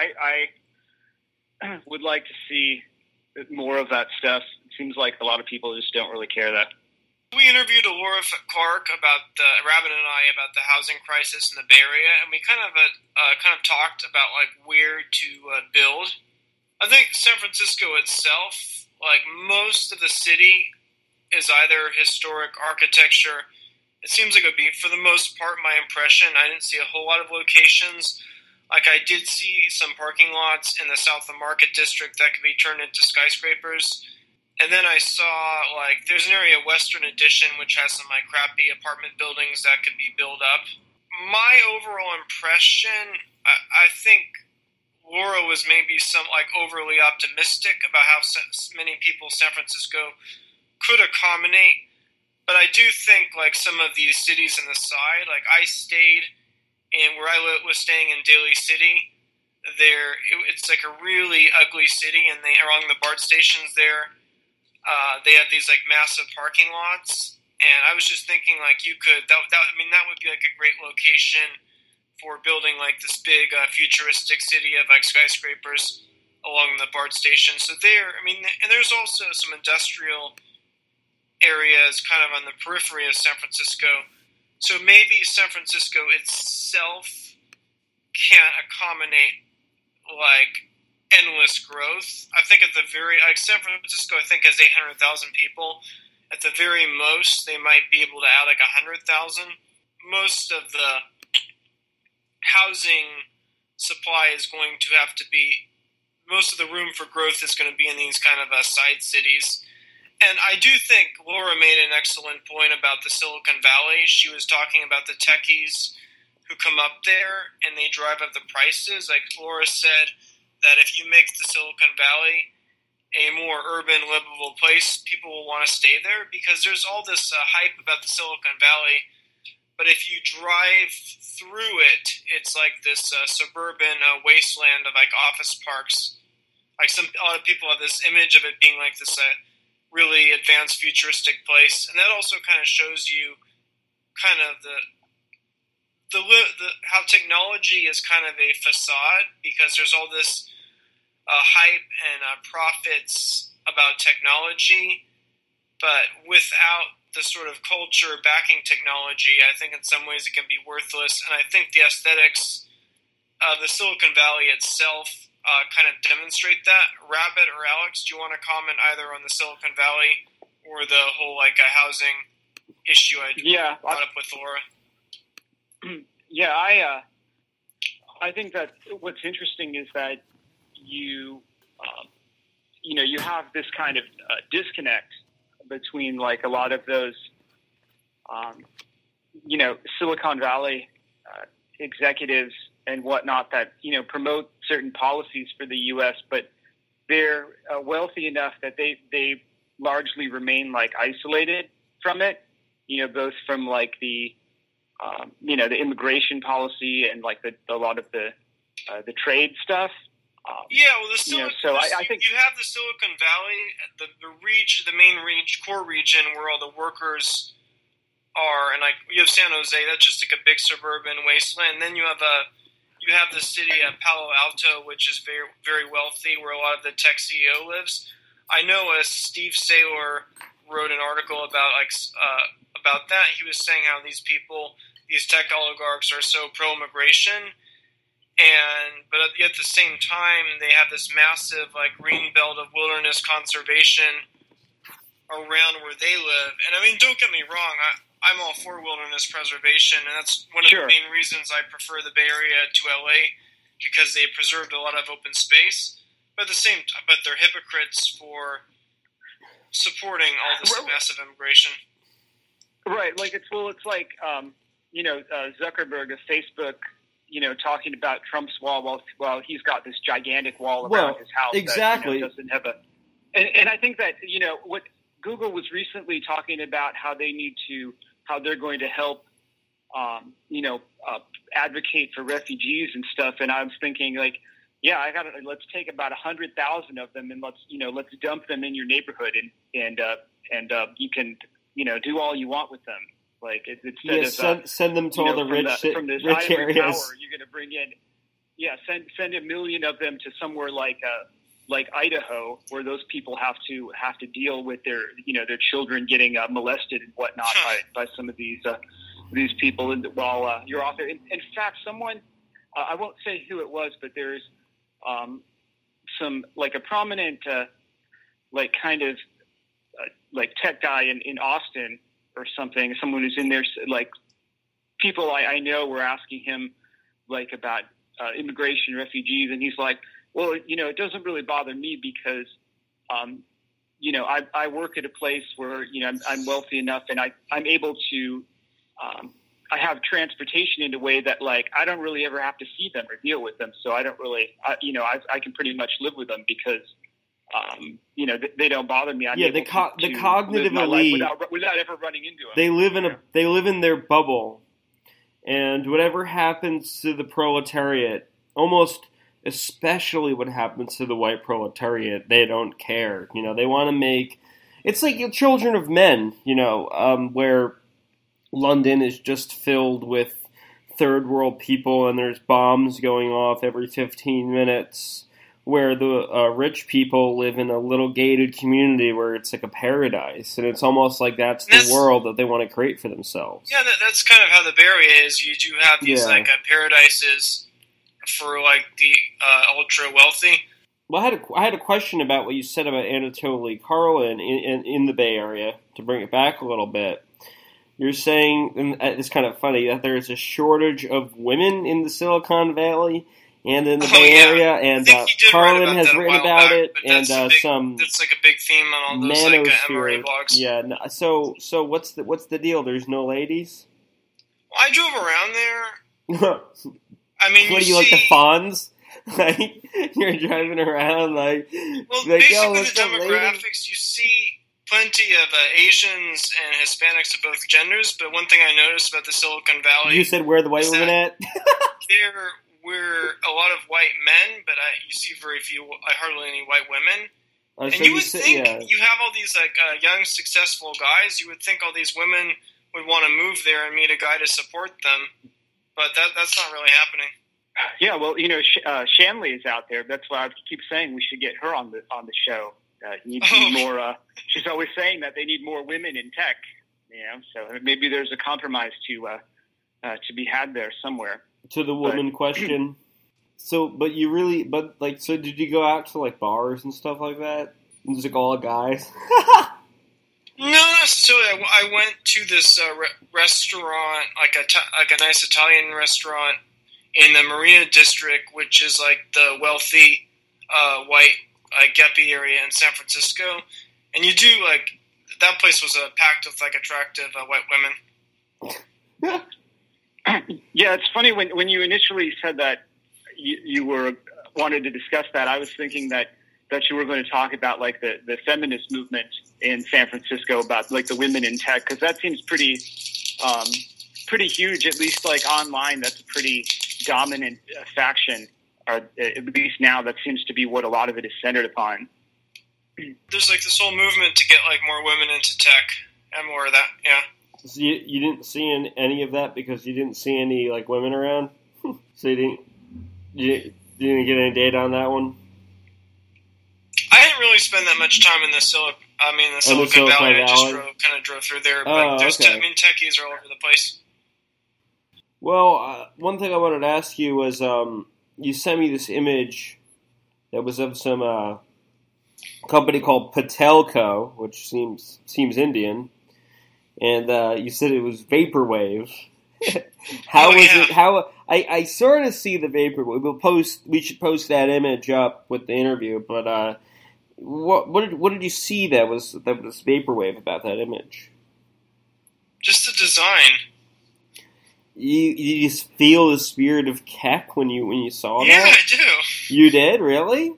Speaker 3: I would like to see more of that stuff. It seems like a lot of people just don't really care that.
Speaker 1: We interviewed Laura Clark about Rabbit and I about the housing crisis in the Bay Area, and we kind of talked about like where to build. I think San Francisco itself, like most of the city, is either historic architecture. It seems like it would be, for the most part, my impression. I didn't see a whole lot of locations. Like I did see some parking lots in the South of Market district that could be turned into skyscrapers. And then I saw, like, there's an area, Western Addition, which has some, like, crappy apartment buildings that could be built up. My overall impression, I think Laura was maybe overly optimistic about how many people San Francisco could accommodate. But I do think, like, some of these cities on the side, like, I stayed in, where I was staying in Daly City. It's like a really ugly city, and along the BART stations there, they have these, like, massive parking lots. And I was just thinking, like, that would be, like, a great location for building like this big futuristic city of like skyscrapers along the BART station. So and there's also some industrial areas kind of on the periphery of San Francisco. So maybe San Francisco itself can't accommodate like endless growth. I think San Francisco, I think has 800,000 people. At the very most, they might be able to add like 100,000. Most of the housing supply is going to have to be, most of the room for growth is going to be in these kind of side cities. And I do think Laura made an excellent point about the Silicon Valley. She was talking about the techies who come up there and they drive up the prices. Like Laura said, that if you make the Silicon Valley a more urban, livable place, people will want to stay there because there's all this hype about the Silicon Valley. but if you drive through it, it's like this suburban wasteland of like office parks. Like a lot of people have this image of it being like this really advanced futuristic place, and that also kind of shows you kind of the how technology is kind of a facade, because there's all this hype and profits about technology, but without the sort of culture backing technology, I think in some ways it can be worthless. And I think the aesthetics of the Silicon Valley itself kind of demonstrate that. Rabbit or Alex, do you want to comment either on the Silicon Valley or the whole like housing issue I brought up with Laura?
Speaker 3: Yeah, I think that what's interesting is that you have this kind of disconnect between like a lot of those, Silicon Valley executives and whatnot that, promote certain policies for the U.S., but they're wealthy enough that they largely remain like isolated from it, both from like the immigration policy and like a lot of the trade stuff.
Speaker 1: I think you have the Silicon Valley, the main core region where all the workers are, and like you have San Jose, that's just like a big suburban wasteland. And then you have the city of Palo Alto, which is very, very wealthy, where a lot of the tech CEO lives. I know Steve Saylor wrote an article about that. He was saying how these tech oligarchs are so pro-immigration, but at the same time, they have this massive like green belt of wilderness conservation around where they live. And I mean, don't get me wrong, I'm all for wilderness preservation, and that's one of the main reasons I prefer the Bay Area to LA, because they preserved a lot of open space. But but they're hypocrites for supporting all this massive immigration.
Speaker 3: Right, like it's like Zuckerberg of Facebook, talking about Trump's wall while he's got this gigantic wall around his house.
Speaker 2: Exactly.
Speaker 3: That, doesn't have and I think that what Google was recently talking about how they're going to help, advocate for refugees and stuff. And I was thinking like, let's take about 100,000 of them and let's dump them in your neighborhood and you can do all you want with them. Like instead of
Speaker 2: send them to all the rich areas.
Speaker 3: Power, you're going to bring in, send 1 million of them to somewhere like Idaho, where those people have to deal with their children getting molested and whatnot by some of these people. And while you're off there, in fact, someone I won't say who it was, but there's some like a prominent tech guy in Austin or something, someone who's in there, like people I know were asking him like about immigration, refugees, and he's like, well, it doesn't really bother me because, I work at a place where, I'm wealthy enough and I'm able to, I have transportation in a way that like, I don't really ever have to see them or deal with them. So I don't really, I can pretty much live with them because, they don't bother me.
Speaker 2: The cognitive elite
Speaker 3: without ever running into them.
Speaker 2: They live in their bubble, and whatever happens to the proletariat, almost especially what happens to the white proletariat, they don't care. They want to make it's like Children of Men, where London is just filled with third world people, and there's bombs going off every 15 minutes. Where the rich people live in a little gated community where it's like a paradise, and it's almost like that's the world that they want to create for themselves.
Speaker 1: Yeah, that's kind of how the Bay Area is. You do have these paradises for like the ultra wealthy.
Speaker 2: Well, I had a question about what you said about Anatoly Karlin in the Bay Area. To bring it back a little bit, you're saying, and it's kind of funny, that there's a shortage of women in the Silicon Valley and in the Bay Area, and Karlin has written about it, and
Speaker 1: that's like a big theme on all those MRA blogs.
Speaker 2: Yeah. So what's the deal? There's no ladies?
Speaker 1: Well, I drove around there. I mean,
Speaker 2: what do you like the Fonz? Like you're driving around like.
Speaker 1: Well, basically the demographics you see plenty of Asians and Hispanics of both genders, but one thing I noticed about the Silicon Valley...
Speaker 2: You said where are the white women at?
Speaker 1: There were a lot of white men, but you see hardly any white women. And
Speaker 2: So
Speaker 1: you would think
Speaker 2: yeah.
Speaker 1: you have all these young, successful guys. You would think all these women would want to move there and meet a guy to support them, but that's not really happening.
Speaker 3: Yeah, well, Shanley is out there. That's why I keep saying we should get her on the show. Need more. She's always saying that they need more women in tech. So maybe there's a compromise to be had there somewhere.
Speaker 2: To the woman question. So, so did you go out to like bars and stuff like that? And just like all guys?
Speaker 1: No, not necessarily. I went to this restaurant, like a nice Italian restaurant in the Marina District, which is like the wealthy white Geppy area in San Francisco. And you do that place was packed with attractive white women.
Speaker 3: Yeah, it's funny when you initially said that you wanted to discuss that. I was thinking that you were going to talk about the feminist movement in San Francisco, about the women in tech, because that seems pretty huge. At least online, that's a pretty dominant faction, or at least now that seems to be what a lot of it is centered upon.
Speaker 1: There's this whole movement to get more women into tech and more of that. Yeah.
Speaker 2: So you didn't see any of that because you didn't see any women around. So you didn't get any data on that one.
Speaker 1: I didn't really spend that much time in the Silicon Valley. I just drove through there. But techies are all over the place.
Speaker 2: Well, one thing I wanted to ask you was, you sent me this image that was of some company called Patelco, which seems Indian, and you said it was vaporwave. How was it? How I sort of see the vaporwave. We should post that image up with the interview. But what did you see that was vaporwave about that image?
Speaker 1: Just the design.
Speaker 2: You just feel the spirit of Keck when you saw that?
Speaker 1: Yeah, I do.
Speaker 2: You did? Really?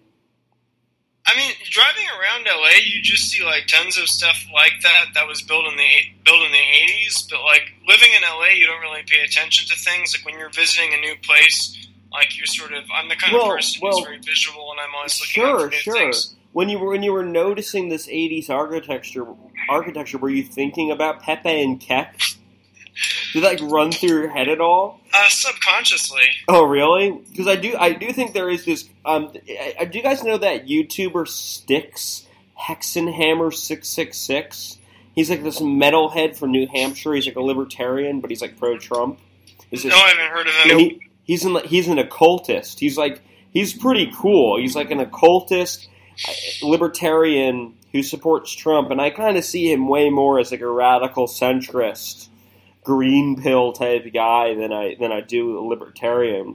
Speaker 1: I mean, driving around LA, you just see tons of stuff like that was built in the 80s. But living in LA, you don't really pay attention to things. When you're visiting a new place, I'm the kind of person who's very visual, and I'm always looking out for new things.
Speaker 2: When you were noticing this 80s architecture, were you thinking about Pepe and Keck? Did that run through your head at all?
Speaker 1: Subconsciously.
Speaker 2: Oh, really? Because I do think there is this. Do you guys know that YouTuber Styx Hexenhammer 666? He's this metalhead from New Hampshire. He's a libertarian, but he's pro-Trump.
Speaker 1: I haven't heard of him.
Speaker 2: He's an occultist. He's pretty cool. He's an occultist, libertarian who supports Trump, and I kind of see him way more as a radical centrist, green pill type guy than I do a libertarian.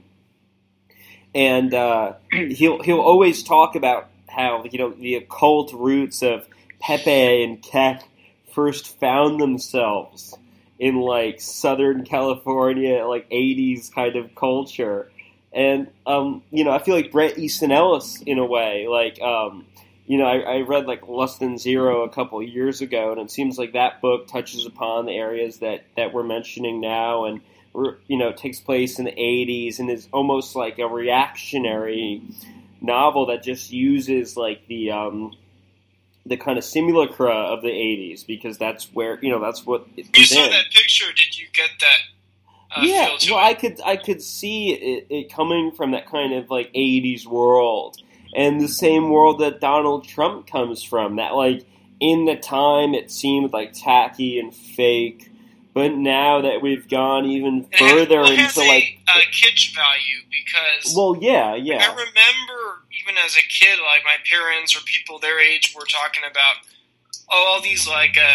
Speaker 2: And he'll always talk about how the occult roots of Pepe and Keck first found themselves in Southern California 80s kind of culture. And I feel like Bret Easton Ellis in a way. I read Less Than Zero a couple of years ago, and it seems like that book touches upon the areas that we're mentioning now, and takes place in the 80s, and is almost like a reactionary novel that just uses the kind of simulacra of the 80s, because that's where that's what
Speaker 1: you saw that picture. Did you get that?
Speaker 2: Yeah, well, I could see it coming from that kind of 80s world. And the same world that Donald Trump comes from, that in the time it seemed tacky and fake, but now that we've gone even further into
Speaker 1: a kitsch value, because
Speaker 2: yeah.
Speaker 1: I remember even as a kid, my parents or people their age were talking about all these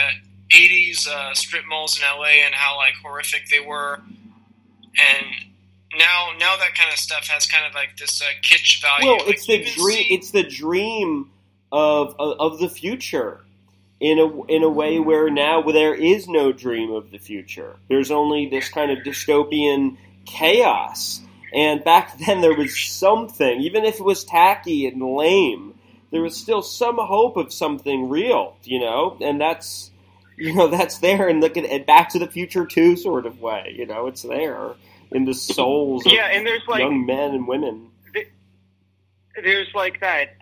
Speaker 1: 80s strip malls in LA and how horrific they were, and Now that kind of stuff has kind of this kitsch value.
Speaker 2: Well, it's the dream. It's the dream of the future, in a way where now there is no dream of the future. There's only this kind of dystopian chaos. And back then there was something, even if it was tacky and lame, there was still some hope of something real, and that's there, and look at Back to the Future 2 sort of way, it's there in the souls of
Speaker 3: and there's
Speaker 2: young men and women.
Speaker 3: There's like that,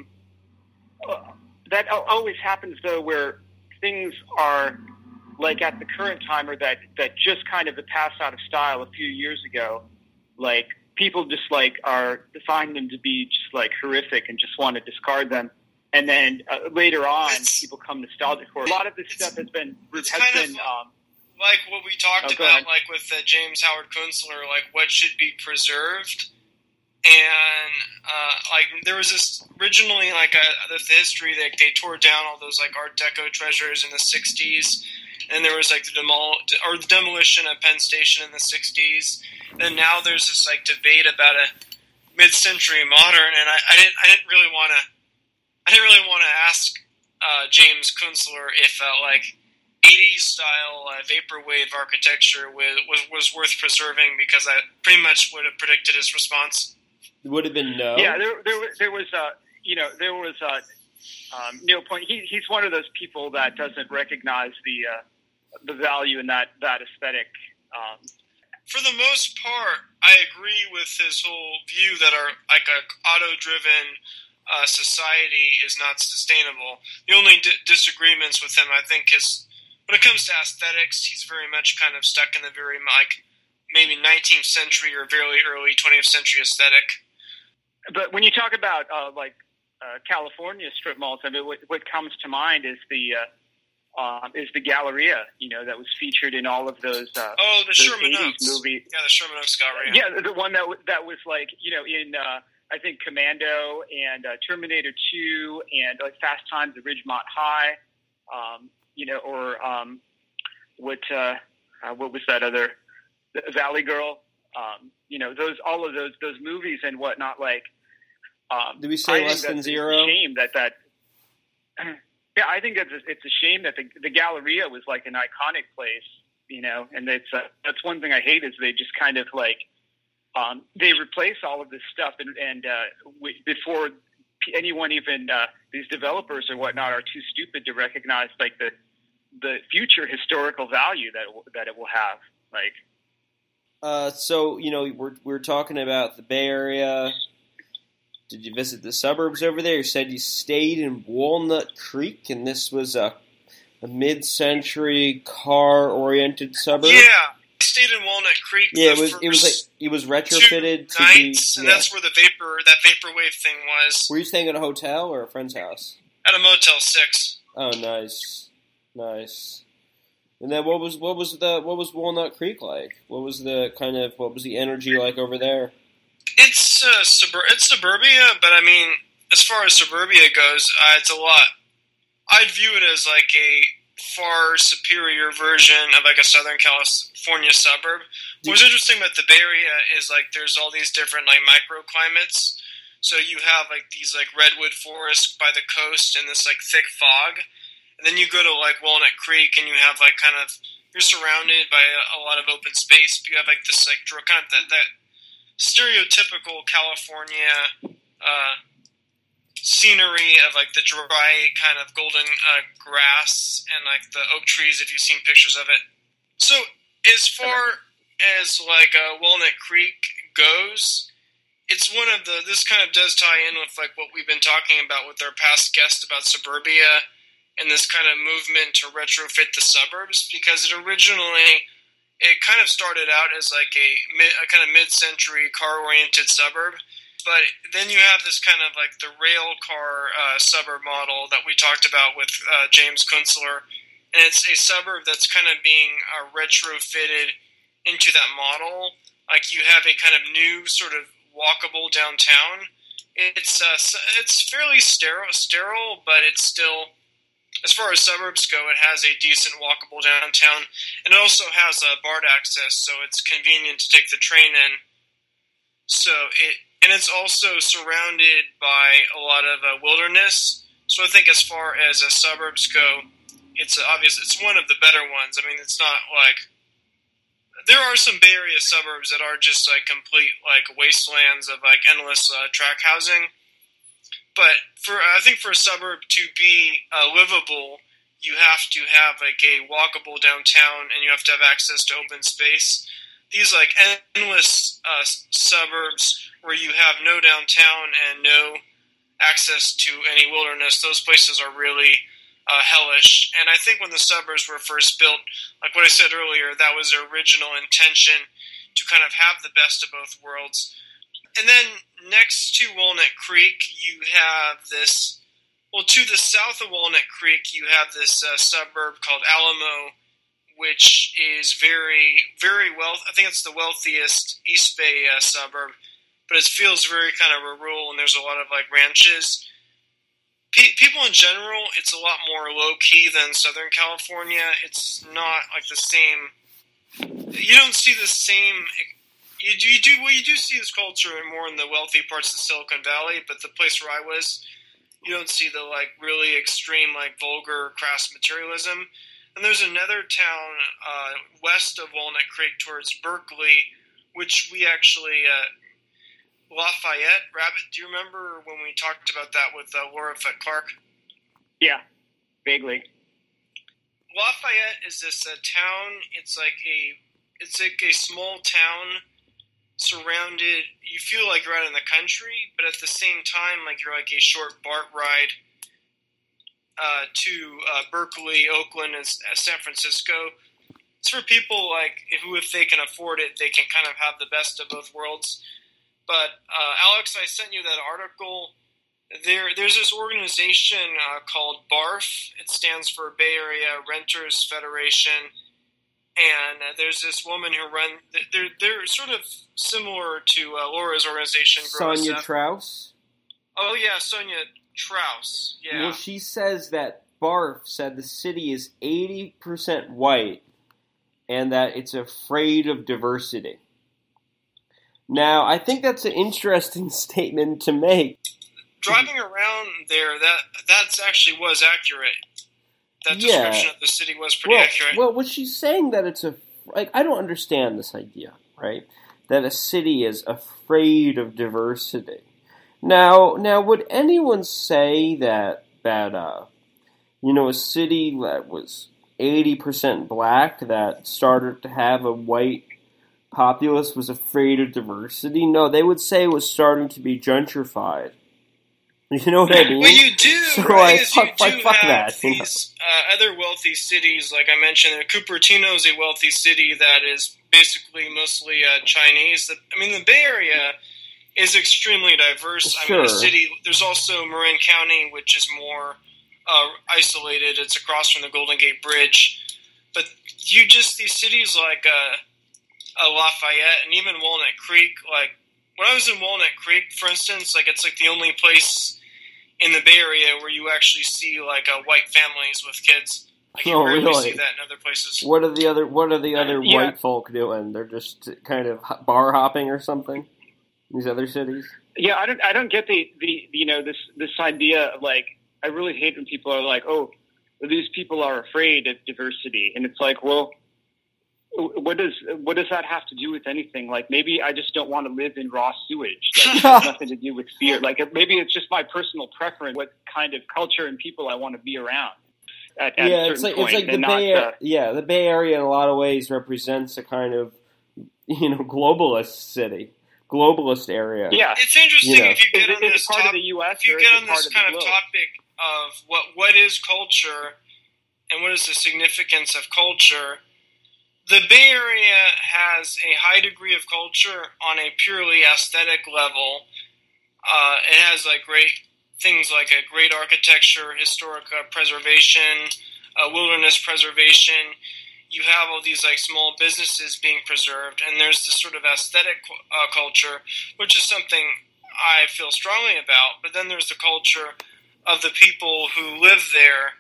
Speaker 3: that always happens though, where things are like at the current time, or that just kind of passed out of style a few years ago, like people just like find them to be just like horrific and just want to discard them. And then later on, people come nostalgic for it. A lot of this stuff has been
Speaker 1: like what we talked about, like with James Howard Kunstler, like what should be preserved. And like there was this originally like the history that they tore down all those like Art Deco treasures in the '60s, and there was like the demolition of Penn Station in the '60s. And now there's this like debate about a mid-century modern, and I didn't really want to ask James Kunstler if like 80s style vaporwave architecture was worth preserving, because I pretty much would have predicted his response.
Speaker 2: It would have been no.
Speaker 3: Yeah, there was no point. He's one of those people that doesn't recognize the value in that aesthetic.
Speaker 1: For the most part, I agree with his whole view that our like a auto-driven society is not sustainable. The only disagreements with him, I think, is when it comes to aesthetics, he's very much kind of stuck in the very like maybe 19th century or very early 20th century aesthetic.
Speaker 3: But when you talk about California strip malls, I mean, what comes to mind is the Galleria, that was featured in all of those.
Speaker 1: The Sherman Oaks
Speaker 3: movies.
Speaker 1: Yeah, the Sherman Oaks Galleria.
Speaker 3: Yeah, the one that was like in I think Commando and Terminator 2 and like Fast Times at Ridgemont High, or what was that other Valley Girl? All of those movies and whatnot. Like,
Speaker 2: did we say Less Than Zero?
Speaker 3: A shame that. Yeah, I think it's a shame that the Galleria was like an iconic place, and that's one thing I hate is they just kind of like they replace all of this stuff and before anyone even these developers or whatnot are too stupid to recognize like the future historical value that it will have. Like,
Speaker 2: so we're talking about the Bay Area. Did you visit the suburbs over there? You said you stayed in Walnut Creek, and this was a mid-century car-oriented suburb.
Speaker 1: Yeah, I stayed in Walnut Creek.
Speaker 2: Yeah, it was retrofitted to
Speaker 1: nights, and that's where that vaporwave thing was.
Speaker 2: Were you staying at a hotel or a friend's house?
Speaker 1: At a Motel 6.
Speaker 2: Oh, nice. And then what was Walnut Creek like? What was the energy like over there?
Speaker 1: It's suburbia, but I mean, as far as suburbia goes, it's a lot. I'd view it as like a far superior version of like a Southern California suburb. What's interesting about the Bay Area is like there's all these different like microclimates. So you have like these like redwood forests by the coast and this like thick fog, and then you go to like Walnut Creek and you have like you're surrounded by a lot of open space. But you have like this like kind of that stereotypical California scenery of like the dry kind of golden grass and like the oak trees if you've seen pictures of it. So as far as like Walnut Creek goes, it's one of this kind of does tie in with like what we've been talking about with our past guest about suburbia and this kind of movement to retrofit the suburbs, because it kind of started out as like a kind of mid-century car-oriented suburb, but then you have this kind of like the rail car suburb model that we talked about with James Kunstler, and it's a suburb that's kind of being retrofitted into that model. Like you have a kind of new sort of walkable downtown. It's fairly sterile, but it's still, as far as suburbs go, it has a decent walkable downtown, and it also has BART access, so it's convenient to take the train in. And it's also surrounded by a lot of wilderness. So I think as far as suburbs go, it's one of the better ones. I mean, it's not like there are some Bay Area suburbs that are just like complete like wastelands of like endless track housing. But I think for a suburb to be livable, you have to have like a walkable downtown, and you have to have access to open space. These like endless suburbs where you have no downtown and no access to any wilderness, those places are really hellish. And I think when the suburbs were first built, like what I said earlier, that was their original intention, to kind of have the best of both worlds. And then next to Walnut Creek, you have this, well, to the south of Walnut Creek, you have this suburb called Alamo, which is very, very I think it's the wealthiest East Bay suburb, but it feels very kind of rural, and there's a lot of like ranches. People in general, it's a lot more low-key than Southern California. It's not like the same, you don't see the same, you do see this culture more in the wealthy parts of Silicon Valley, but the place where I was, you don't see the like really extreme, like vulgar, crass materialism. And there's another town west of Walnut Creek towards Berkeley, which we actually, Lafayette. Rabbit, do you remember when we talked about that with Laura Fett Clark?
Speaker 3: Yeah, vaguely.
Speaker 1: Lafayette is this town. It's like a small town surrounded. You feel like you're out in the country, but at the same time, like you're like a short BART ride to Berkeley, Oakland, and San Francisco. It's for people like who, if they can afford it, they can kind of have the best of both worlds. But Alex, I sent you that article. There's this organization called BARF. It stands for Bay Area Renters Federation. And there's this woman who runs. They're sort of similar to Laura's organization,
Speaker 2: Sonia Traus?
Speaker 1: Oh, yeah, Sonia Traus. Yeah.
Speaker 2: Well, she says that BARF said the city is 80% white and that it's afraid of diversity. Now, I think that's an interesting statement to make.
Speaker 1: Driving around there, that actually was accurate. That description of the city was pretty accurate.
Speaker 2: Well, what she's saying that it's I don't understand this idea, right? That a city is afraid of diversity. Now, would anyone say that a city that was 80% black that started to have a white populace was afraid of diversity? No, they would say it was starting to be gentrified. You know what I mean?
Speaker 1: Well, you do,
Speaker 2: so
Speaker 1: right?
Speaker 2: Fuck
Speaker 1: have
Speaker 2: that.
Speaker 1: These other wealthy cities, like I mentioned, Cupertino is a wealthy city that is basically mostly Chinese. The Bay Area is extremely diverse.
Speaker 2: Sure.
Speaker 1: The city. There's also Marin County, which is more isolated. It's across from the Golden Gate Bridge. But these cities like Lafayette and even Walnut Creek, like when I was in Walnut Creek, for instance, like it's like the only place in the Bay Area where you actually see like white families with kids. Like you rarely see that in other places.
Speaker 2: What are the other white folk doing? They're just kind of bar hopping or something. These other cities.
Speaker 3: Yeah, I don't get the this idea of like, I really hate when people are like, oh, these people are afraid of diversity, and it's like, well, what does that have to do with anything? Like, maybe I just don't want to live in raw sewage. Like, it has nothing to do with fear. Like, maybe it's just my personal preference, what kind of culture and people I want to be around at a certain point.
Speaker 2: It's like the Bay Area. The Bay Area in a lot of ways represents a kind of globalist city, globalist area.
Speaker 3: Yeah,
Speaker 1: it's interesting if you get on this
Speaker 3: part of the U.S.
Speaker 1: If you get on this kind of topic of what is culture and what is the significance of culture. The Bay Area has a high degree of culture on a purely aesthetic level. It has like great things like a great architecture, historic preservation, wilderness preservation. You have all these like small businesses being preserved, and there's this sort of aesthetic culture, which is something I feel strongly about. But then there's the culture of the people who live there.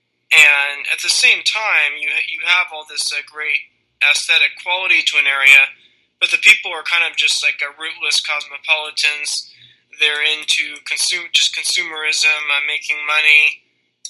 Speaker 1: And at the same time, you have all this great aesthetic quality to an area, but the people are kind of just like rootless cosmopolitans. They're into consumerism, making money,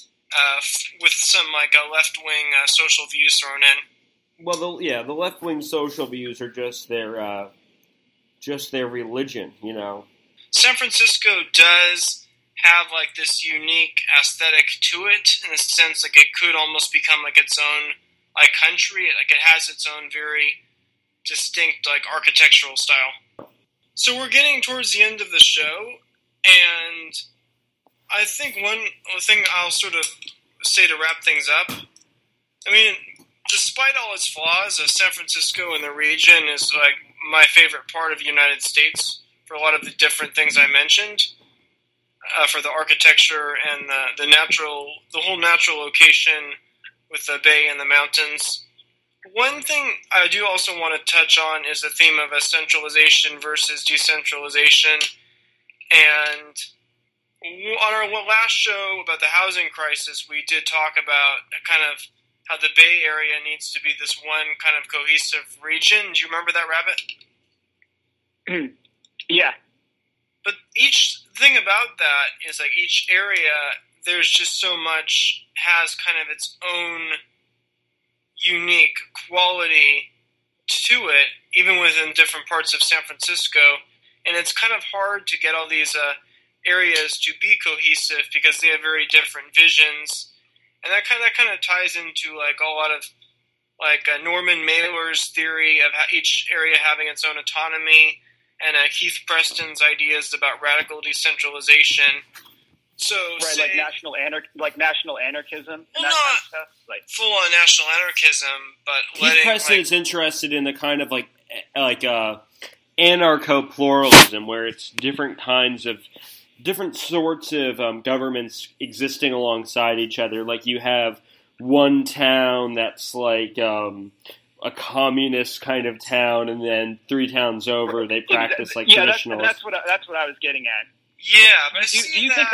Speaker 1: with some like left-wing social views thrown in.
Speaker 2: Well, the left-wing social views are just their religion,
Speaker 1: San Francisco does have like this unique aesthetic to it, in a sense like it could almost become like its own like country. Like it has its own very distinct like architectural style. So we're getting towards the end of the show, and I think one thing I'll sort of say to wrap things up, I mean, despite all its flaws, San Francisco and the region is like my favorite part of the United States for a lot of the different things I mentioned, for the architecture and the whole natural location with the bay and the mountains. One thing I do also want to touch on is the theme of centralization versus decentralization. And on our last show about the housing crisis, we did talk about kind of how the Bay Area needs to be this one kind of cohesive region. Do you remember that, Rabbit?
Speaker 3: Yeah.
Speaker 1: But each thing about that is like each area, there's just so much, has kind of its own unique quality to it, even within different parts of San Francisco. And it's kind of hard to get all these areas to be cohesive because they have very different visions. And that kind of ties into like a lot of like Norman Mailer's theory of how each area having its own autonomy, and Keith Preston's ideas about radical decentralization. So,
Speaker 3: right, like national anarchism.
Speaker 1: Well, not like full-on national anarchism, but
Speaker 2: Keith Preston is interested in the kind of like anarcho-pluralism, where it's different sorts of governments existing alongside each other. Like you have one town that's like a communist kind of town, and then 3 towns over they practice like traditionalists.
Speaker 3: That's what I was getting at.
Speaker 1: Yeah, but
Speaker 3: do you think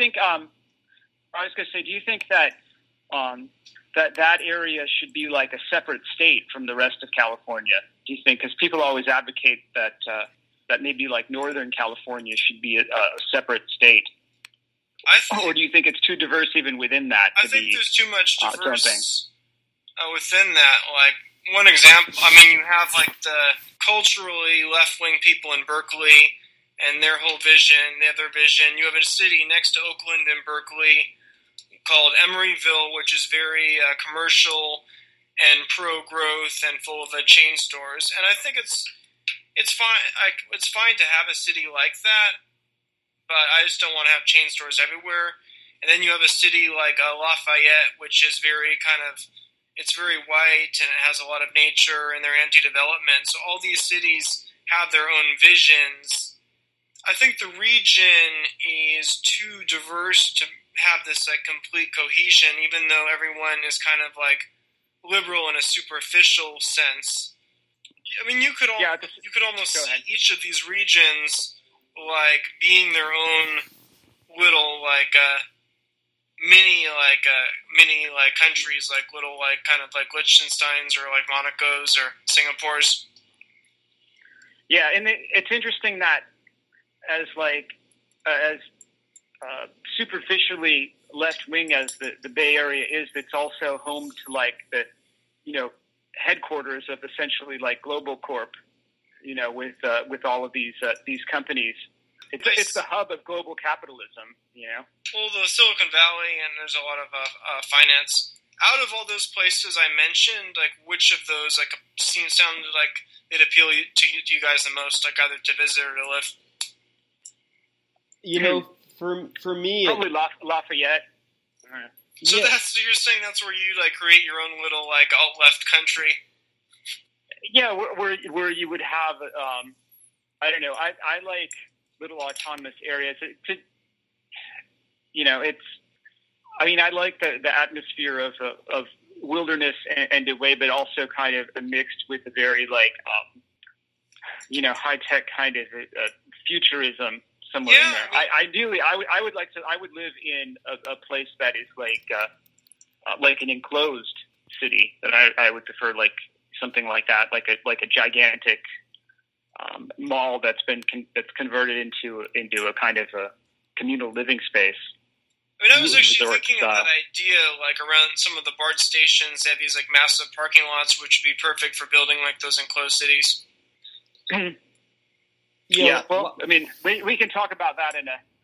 Speaker 3: that that area should be like a separate state from the rest of California? Do you think, because people always advocate that that maybe like Northern California should be a separate state? Or do you think it's too diverse even within that?
Speaker 1: I think there's too much diverse within that. Like one example, I mean, you have like the culturally left-wing people in Berkeley and their whole vision, they have their vision. You have a city next to Oakland and Berkeley called Emeryville, which is very commercial and pro-growth and full of chain stores. And I think it's fine. It's fine to have a city like that, but I just don't want to have chain stores everywhere. And then you have a city like Lafayette, which is it's very white and it has a lot of nature and they're anti-development. So all these cities have their own visions. I think the region is too diverse to have this like complete cohesion, even though everyone is kind of like liberal in a superficial sense. I mean, you could almost see each of these regions like being their own little like mini countries, like little like kind of like Liechtensteins or like Monaco's or Singapore's.
Speaker 3: Yeah, and it's interesting that as superficially left wing as the Bay Area is, it's also home to like the headquarters of essentially like Global Corp, with all of these companies. It's the hub of global capitalism,
Speaker 1: Well, the Silicon Valley, and there's a lot of finance. Out of all those places I mentioned, like which of those like sounded like they'd appeal to you guys the most, like either to visit or to live?
Speaker 2: For me,
Speaker 3: probably Lafayette.
Speaker 1: So you're saying that's where you like create your own little like alt left country?
Speaker 3: Yeah, where you would have I don't know. I like little autonomous areas. I like the atmosphere of wilderness and a way, but also kind of mixed with a very like high tech kind of futurism somewhere in there. Ideally, I would live in a place that is like an enclosed city. That I would prefer like something like that, like a gigantic mall that's converted into a kind of a communal living space.
Speaker 1: I mean, I was actually thinking of that idea, like around some of the BART stations, they have these like massive parking lots, which would be perfect for building like those enclosed cities.
Speaker 3: Yeah, well, I mean, we can talk about that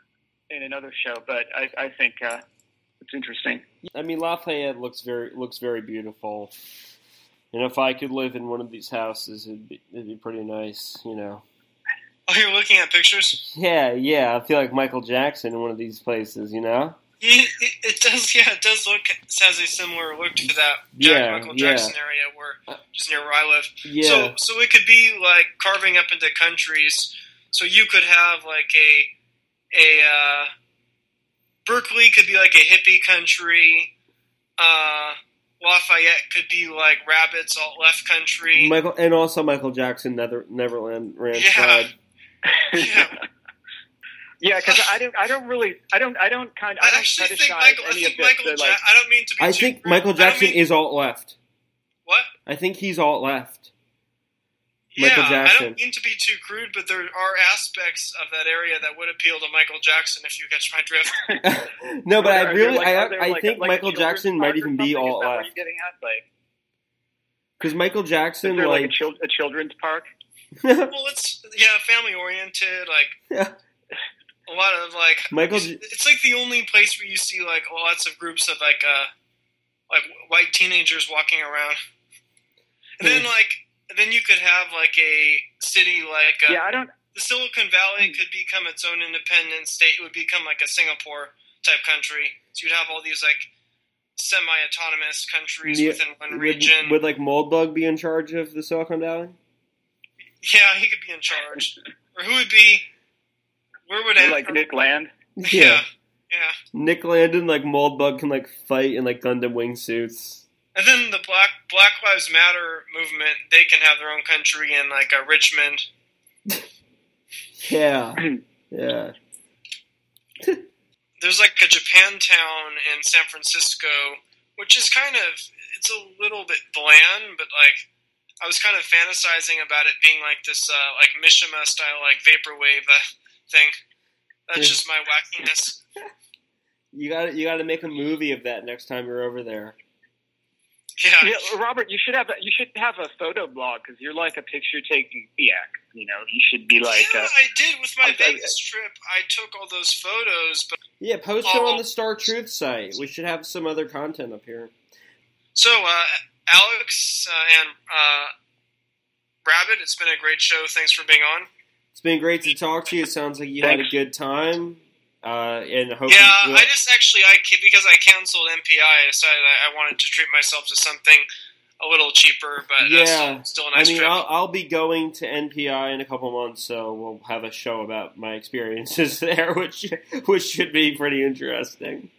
Speaker 3: in another show, but I think it's interesting.
Speaker 2: I mean, Lafayette looks very beautiful. And if I could live in one of these houses, it'd be pretty nice, you know.
Speaker 1: Oh, you're looking at pictures?
Speaker 2: Yeah. I feel like Michael Jackson in one of these places, you know?
Speaker 1: It does. Yeah, it does look. It has a similar look to that Michael Jackson area, where just near where I live.
Speaker 2: Yeah.
Speaker 1: So it could be like carving up into countries. So you could have like a Berkeley could be like a hippie country. Lafayette could be like Rabbit's alt left country.
Speaker 2: Michael Jackson Neverland Ranch side.
Speaker 1: Yeah.
Speaker 3: Yeah, because I don't
Speaker 1: actually think Michael Jackson. I don't mean to be.
Speaker 2: I think Michael Jackson is alt left.
Speaker 1: What?
Speaker 2: I think he's alt left.
Speaker 1: Yeah,
Speaker 2: Michael Jackson.
Speaker 1: I don't mean to be too crude, but there are aspects of that area that would appeal to Michael Jackson if you catch my drift.
Speaker 2: No, but I think Michael Jackson might even be alt left. Because Michael Jackson,
Speaker 3: is there like a children's park?
Speaker 1: Well, it's family oriented, like. A lot of it's like the only place where you see like lots of groups of like white teenagers walking around, and then you could have like a city like the Silicon Valley could become its own independent state. It would become like a Singapore type country. So you'd have all these like semi-autonomous countries within one region.
Speaker 2: Would like Moldbug be in charge of the Silicon Valley?
Speaker 1: Yeah, he could be in charge, or who would be? Where would
Speaker 3: like Nick Land?
Speaker 1: Yeah.
Speaker 2: Nick Land and like Moldbug can like fight in like Gundam wingsuits.
Speaker 1: And then the Black Lives Matter movement, they can have their own country in like Richmond.
Speaker 2: Yeah.
Speaker 1: There's like a Japantown in San Francisco, which is it's a little bit bland, but like I was kind of fantasizing about it being like this like Mishima style like vaporwave thing. That's just my wackiness.
Speaker 2: You got to make a movie of that next time you're over there.
Speaker 1: Yeah,
Speaker 3: Robert, you should have a photo blog because you're like a picture taking maniac. You know, you should be like.
Speaker 1: Yeah, I did with my Vegas trip. I took all those photos, but
Speaker 2: post it on the Star Truth site. We should have some other content up here.
Speaker 1: So, Alex and Rabbit, it's been a great show. Thanks for being on.
Speaker 2: It's been great to talk to you. It sounds like you had a good time. And because I canceled MPI, I decided I wanted to treat myself to something a little cheaper, but still a nice trip. I'll be going to NPI in a couple months, so we'll have a show about my experiences there, which should be pretty interesting.